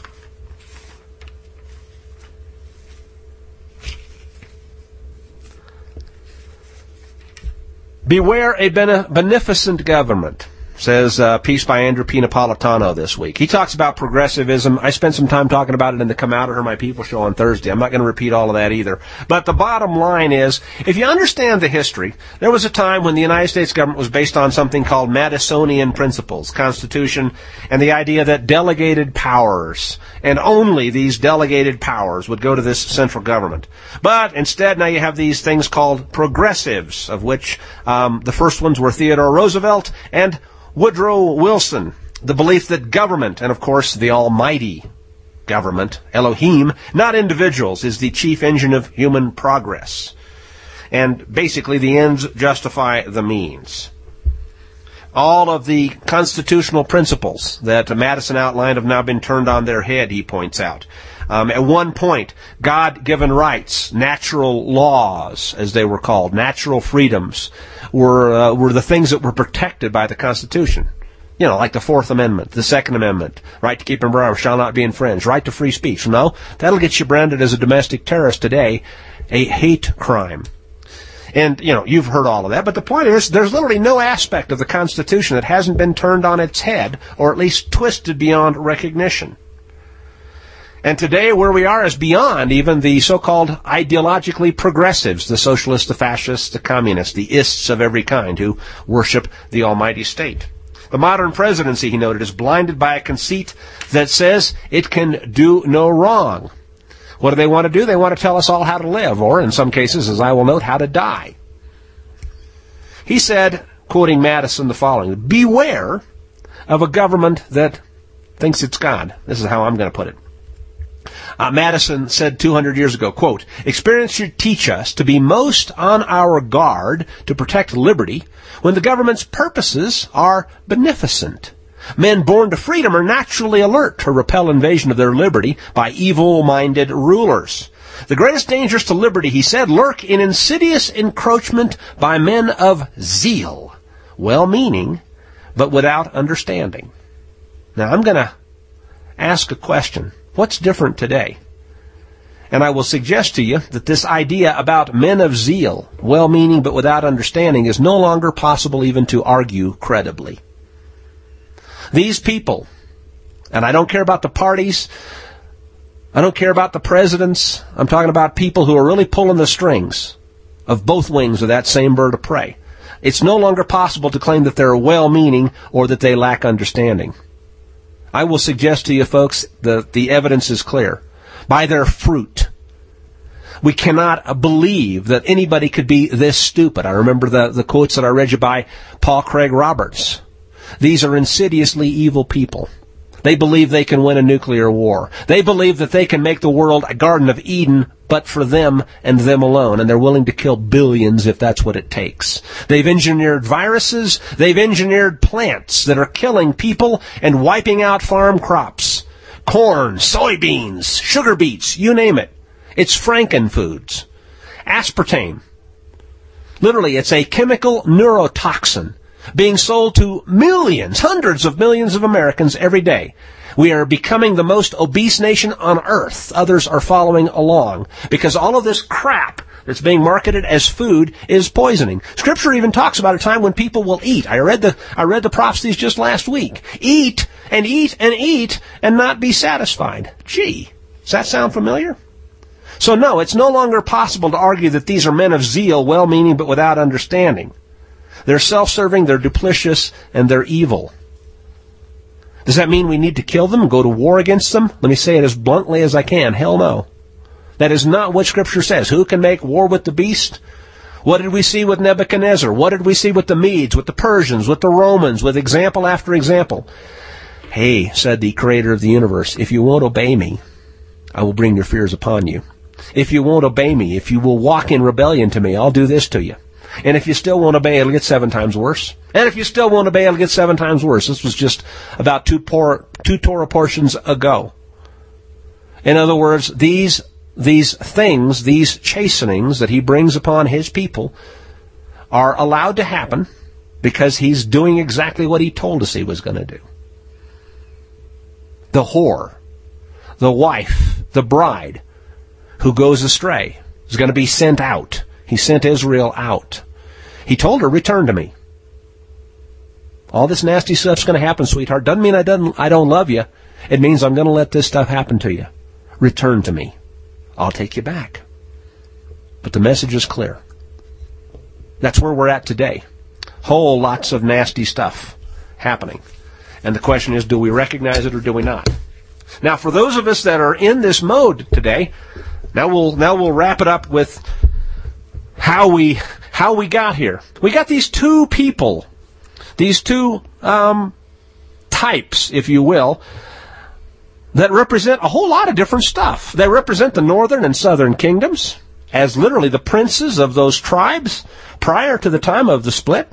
Speaker 1: Beware a beneficent government, says a piece by Andrew P. Napolitano this week. He talks about progressivism. I spent some time talking about it in the Come Out or My People show on Thursday. I'm not going to repeat all of that either. But the bottom line is, if you understand the history, there was a time when the United States government was based on something called Madisonian principles, Constitution, and the idea that delegated powers, and only these delegated powers, would go to this central government. But instead, now you have these things called progressives, of which the first ones were Theodore Roosevelt and Woodrow Wilson. The belief that government, and of course the almighty government, Elohim, not individuals, is the chief engine of human progress. And basically the ends justify the means. All of the constitutional principles that Madison outlined have now been turned on their head, he points out. At one point, God-given rights, natural laws, as they were called, natural freedoms, were the things that were protected by the Constitution. You know, like the Fourth Amendment, the Second Amendment, right to keep and bear arms shall not be infringed, right to free speech. No, that'll get you branded as a domestic terrorist today, a hate crime. And, you know, you've heard all of that, but the point is, there's literally no aspect of the Constitution that hasn't been turned on its head, or at least twisted beyond recognition. And today, where we are is beyond even the so-called ideologically progressives, the socialists, the fascists, the communists, the ists of every kind who worship the almighty state. The modern presidency, he noted, is blinded by a conceit that says it can do no wrong. What do they want to do? They want to tell us all how to live, or in some cases, as I will note, how to die. He said, quoting Madison, the following: beware of a government that thinks it's God. This is how I'm going to put it. Madison said 200 years ago, quote, experience should teach us to be most on our guard to protect liberty when the government's purposes are beneficent. Men born to freedom are naturally alert to repel invasion of their liberty by evil-minded rulers. The greatest dangers to liberty, he said, lurk in insidious encroachment by men of zeal, well-meaning, but without understanding. Now, I'm going to ask a question. What's different today? And I will suggest to you that this idea about men of zeal, well-meaning but without understanding, is no longer possible even to argue credibly. These people, and I don't care about the parties, I don't care about the presidents, I'm talking about people who are really pulling the strings of both wings of that same bird of prey. It's no longer possible to claim that they're well-meaning or that they lack understanding. I will suggest to you folks that the evidence is clear. By their fruit. We cannot believe that anybody could be this stupid. I remember the quotes that I read you by Paul Craig Roberts. These are insidiously evil people. They believe they can win a nuclear war. They believe that they can make the world a Garden of Eden, but for them and them alone, and they're willing to kill billions if that's what it takes. They've engineered viruses. They've engineered plants that are killing people and wiping out farm crops. Corn, soybeans, sugar beets, you name it. It's frankenfoods. Aspartame. Literally, it's a chemical neurotoxin being sold to millions, hundreds of millions of Americans every day. We are becoming the most obese nation on earth. Others are following along because all of this crap that's being marketed as food is poisoning. Scripture even talks about a time when people will eat. I read the prophecies just last week. Eat and eat and eat and not be satisfied. Gee, does that sound familiar? So no, it's no longer possible to argue that these are men of zeal, well-meaning but without understanding. They're self-serving, they're duplicitous, and they're evil. Does that mean we need to kill them, go to war against them? Let me say it as bluntly as I can. Hell no. That is not what Scripture says. Who can make war with the beast? What did we see with Nebuchadnezzar? What did we see with the Medes, with the Persians, with the Romans, with example after example? Hey, said the creator of the universe, if you won't obey me, I will bring your fears upon you. If you won't obey me, if you will walk in rebellion to me, I'll do this to you. And if you still won't obey, it'll get 7 times worse. And if you still won't obey, it'll get 7 times worse. This was just about two Torah portions ago. In other words, these things, these chastenings that he brings upon his people are allowed to happen because he's doing exactly what he told us he was going to do. The whore, the wife, the bride who goes astray is going to be sent out. He sent Israel out. He told her, return to me. All this nasty stuff's going to happen, sweetheart. Doesn't mean I don't love you. It means I'm going to let this stuff happen to you. Return to me. I'll take you back. But the message is clear. That's where we're at today. Whole lots of nasty stuff happening. And the question is, do we recognize it or do we not? Now, for those of us that are in this mode today, now we'll wrap it up with how we got here. We got these two people, these two types, if you will, that represent a whole lot of different stuff. They represent the northern and southern kingdoms as literally the princes of those tribes prior to the time of the split.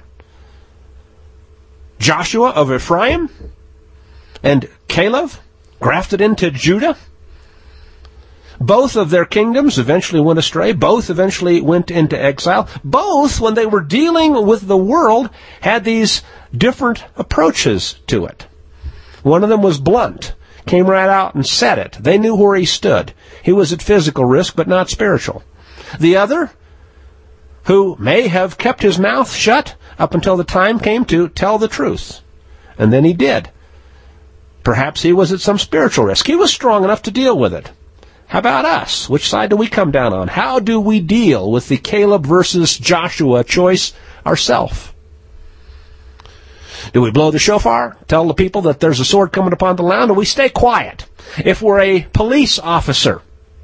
Speaker 1: Joshua of Ephraim and Caleb grafted into Judah. Both of their kingdoms eventually went astray. Both eventually went into exile. Both, when they were dealing with the world, had these different approaches to it. One of them was blunt, came right out and said it. They knew where he stood. He was at physical risk, but not spiritual. The other, who may have kept his mouth shut up until the time came to tell the truth. And then he did. Perhaps he was at some spiritual risk. He was strong enough to deal with it. How about us? Which side do we come down on? How do we deal with the Caleb versus Joshua choice ourselves? Do we blow the shofar, tell the people that there's a sword coming upon the land, or we stay quiet? If we're a police officer,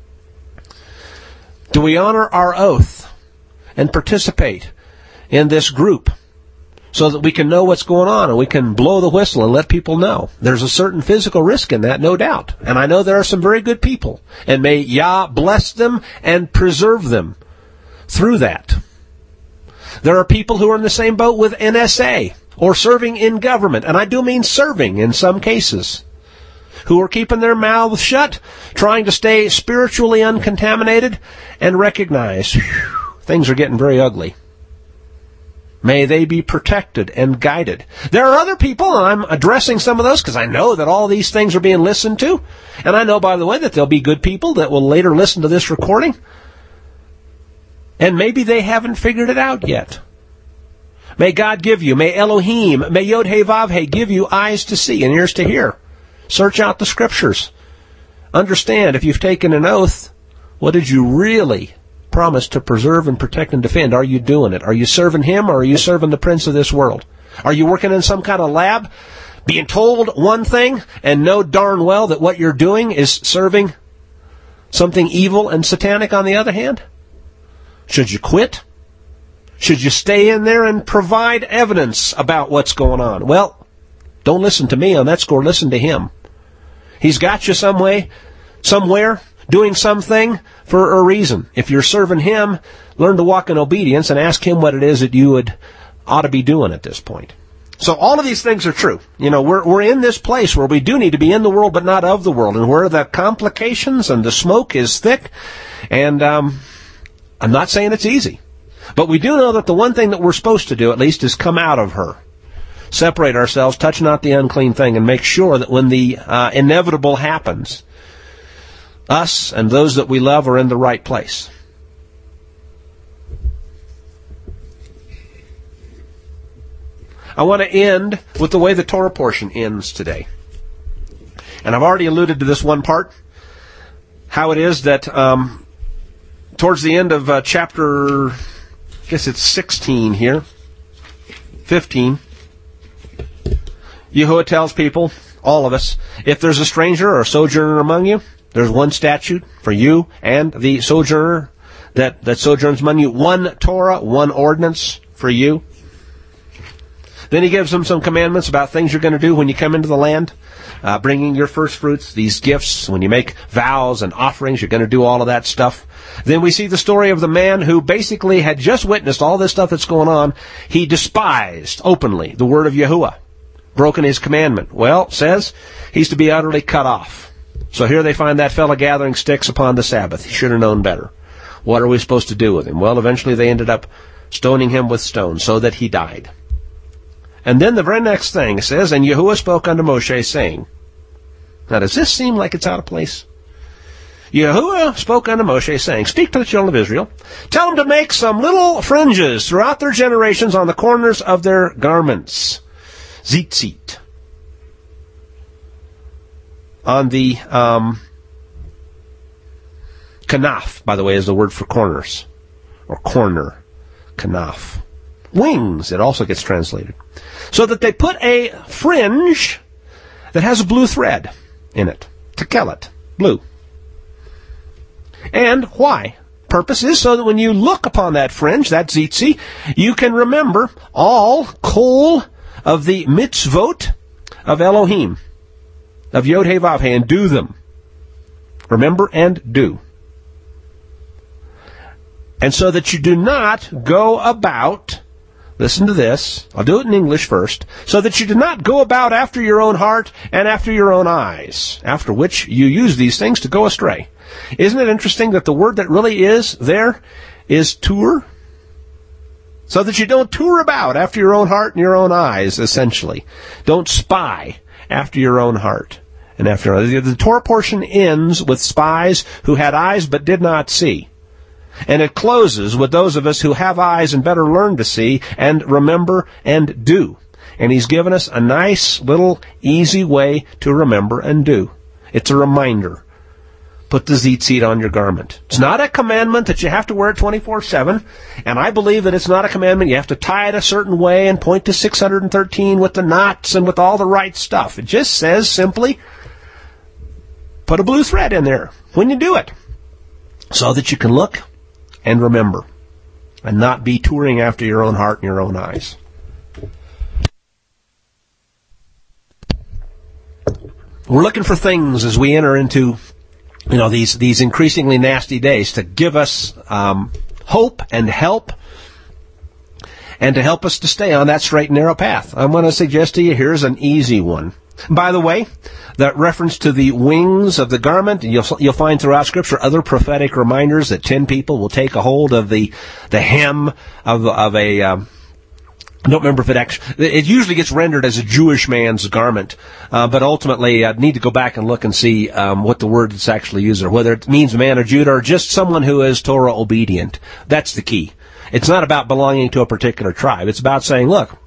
Speaker 1: do we honor our oath and participate in this group so that we can know what's going on and we can blow the whistle and let people know? There's a certain physical risk in that, no doubt. And I know there are some very good people. And may Yah bless them and preserve them through that. There are people who are in the same boat with NSA or serving in government, and I do mean serving in some cases, who are keeping their mouths shut, trying to stay spiritually uncontaminated, and recognize things are getting very ugly. May they be protected and guided. There are other people, and I'm addressing some of those because I know that all these things are being listened to. And I know, by the way, that there'll be good people that will later listen to this recording. And maybe they haven't figured it out yet. May God give you, may Elohim, may Yod-Heh-Vav-Heh give you eyes to see and ears to hear. Search out the Scriptures. Understand, if you've taken an oath, what did you really promise to preserve and protect and defend? Are you doing it? Are you serving him, or are you serving the prince of this world? Are you working in some kind of lab, being told one thing and know darn well that what you're doing is serving something evil and satanic on the other hand? Should you quit? Should you stay in there and provide evidence about what's going on? Well, don't listen to me on that score. Listen to him. He's got you some way, somewhere, doing something for a reason. If you're serving him, learn to walk in obedience and ask him what it is that you ought to be doing at this point. So all of these things are true. You know, we're in this place where we do need to be in the world but not of the world, and where the complications and the smoke is thick. And I'm not saying it's easy, but we do know that the one thing that we're supposed to do, at least, is come out of her. Separate ourselves, touch not the unclean thing, and make sure that when the inevitable happens, us and those that we love are in the right place. I want to end with the way the Torah portion ends today. And I've already alluded to this one part, how it is that towards the end of chapter, I guess it's 16 here, 15, Yahuwah tells people, all of us, if there's a stranger or a sojourner among you, there's one statute for you and the sojourner that sojourns among you, one Torah, one ordinance for you. Then he gives them some commandments about things you're going to do when you come into the land, bringing your first fruits, these gifts. When you make vows and offerings, you're going to do all of that stuff. Then we see the story of the man who basically had just witnessed all this stuff that's going on. He despised openly the word of Yahuwah, broken his commandment. Well, says he's to be utterly cut off. So here they find that fellow gathering sticks upon the Sabbath. He should have known better. What are we supposed to do with him? Well, eventually they ended up stoning him with stones so that he died. And then the very next thing says, and Yahuwah spoke unto Moshe, saying, now does this seem like it's out of place? Yahuwah spoke unto Moshe, saying, speak to the children of Israel, tell them to make some little fringes throughout their generations on the corners of their garments. Tzitzit. On the kanaf, by the way, is the word for corners, or corner, kanaf. Wings, it also gets translated. So that they put a fringe that has a blue thread in it. Tekelet, blue. And why? Purpose is so that when you look upon that fringe, that tzitzi, you can remember all kol of the mitzvot of Elohim, of Yod-Heh-Vav-Heh, and do them. Remember and do. And so that you do not go about, listen to this, I'll do it in English first, so that you do not go about after your own heart and after your own eyes, after which you use these things to go astray. Isn't it interesting that the word that really is there is tour? So that you don't tour about after your own heart and your own eyes, essentially. Don't spy after your own heart and after your own. The Torah portion ends with spies who had eyes but did not see. And it closes with those of us who have eyes and better learn to see and remember and do. And he's given us a nice little easy way to remember and do. It's a reminder. Put the tzitzit on your garment. It's not a commandment that you have to wear it 24/7, and I believe that it's not a commandment you have to tie it a certain way and point to 613 with the knots and with all the right stuff. It just says simply, put a blue thread in there when you do it, so that you can look and remember, and not be touring after your own heart and your own eyes. We're looking for things as we enter into these increasingly nasty days to give us hope and help, and to help us to stay on that straight and narrow path. I'm going to suggest to you, here's an easy one. By the way, that reference to the wings of the garment, you'll find throughout Scripture other prophetic reminders that 10 people will take a hold of the hem of I don't remember if it usually gets rendered as a Jewish man's garment, but ultimately I need to go back and look and see what the word is actually used, or whether it means man of Judah or just someone who is Torah obedient. That's the key. It's not about belonging to a particular tribe. It's about saying, look,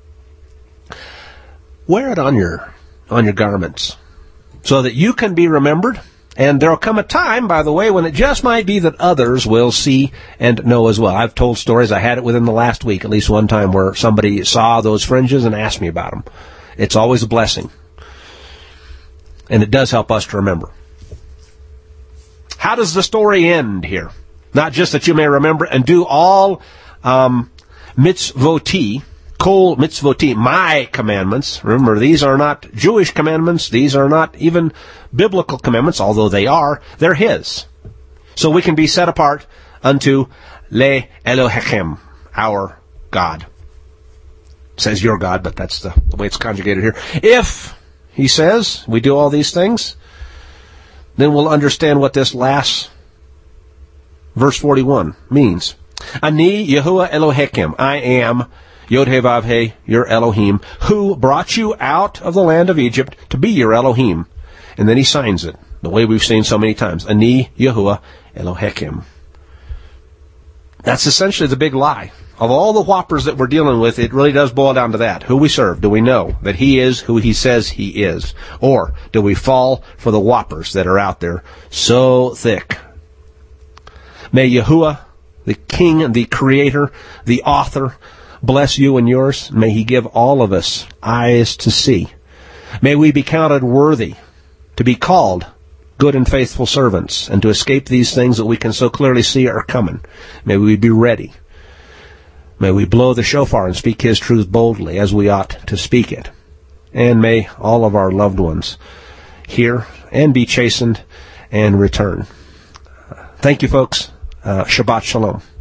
Speaker 1: wear it on your garments so that you can be remembered. And there'll come a time, by the way, when it just might be that others will see and know as well. I've told stories. I had it within the last week, at least one time, where somebody saw those fringes and asked me about them. It's always a blessing. And it does help us to remember. How does the story end here? Not just that you may remember and do all mitzvoti, kol mitzvoti, my commandments. Remember, these are not Jewish commandments. These are not even biblical commandments, although they are. They're His. So we can be set apart unto Le Elohechem, our God. It says your God, but that's the way it's conjugated here. If, he says, we do all these things, then we'll understand what this last verse 41 means. Ani Yahuwah Elohechem, I am Yod-Heh-Vav-Heh, your Elohim, who brought you out of the land of Egypt to be your Elohim. And then he signs it, the way we've seen so many times. Ani Yahuwah Elohechem. That's essentially the big lie. Of all the whoppers that we're dealing with, it really does boil down to that. Who we serve. Do we know that He is who He says He is? Or do we fall for the whoppers that are out there so thick? May Yahuwah, the King, the Creator, the Author, bless you and yours. May He give all of us eyes to see. May we be counted worthy to be called good and faithful servants and to escape these things that we can so clearly see are coming. May we be ready. May we blow the shofar and speak His truth boldly as we ought to speak it. And may all of our loved ones hear and be chastened and return. Thank you, folks. Shabbat Shalom.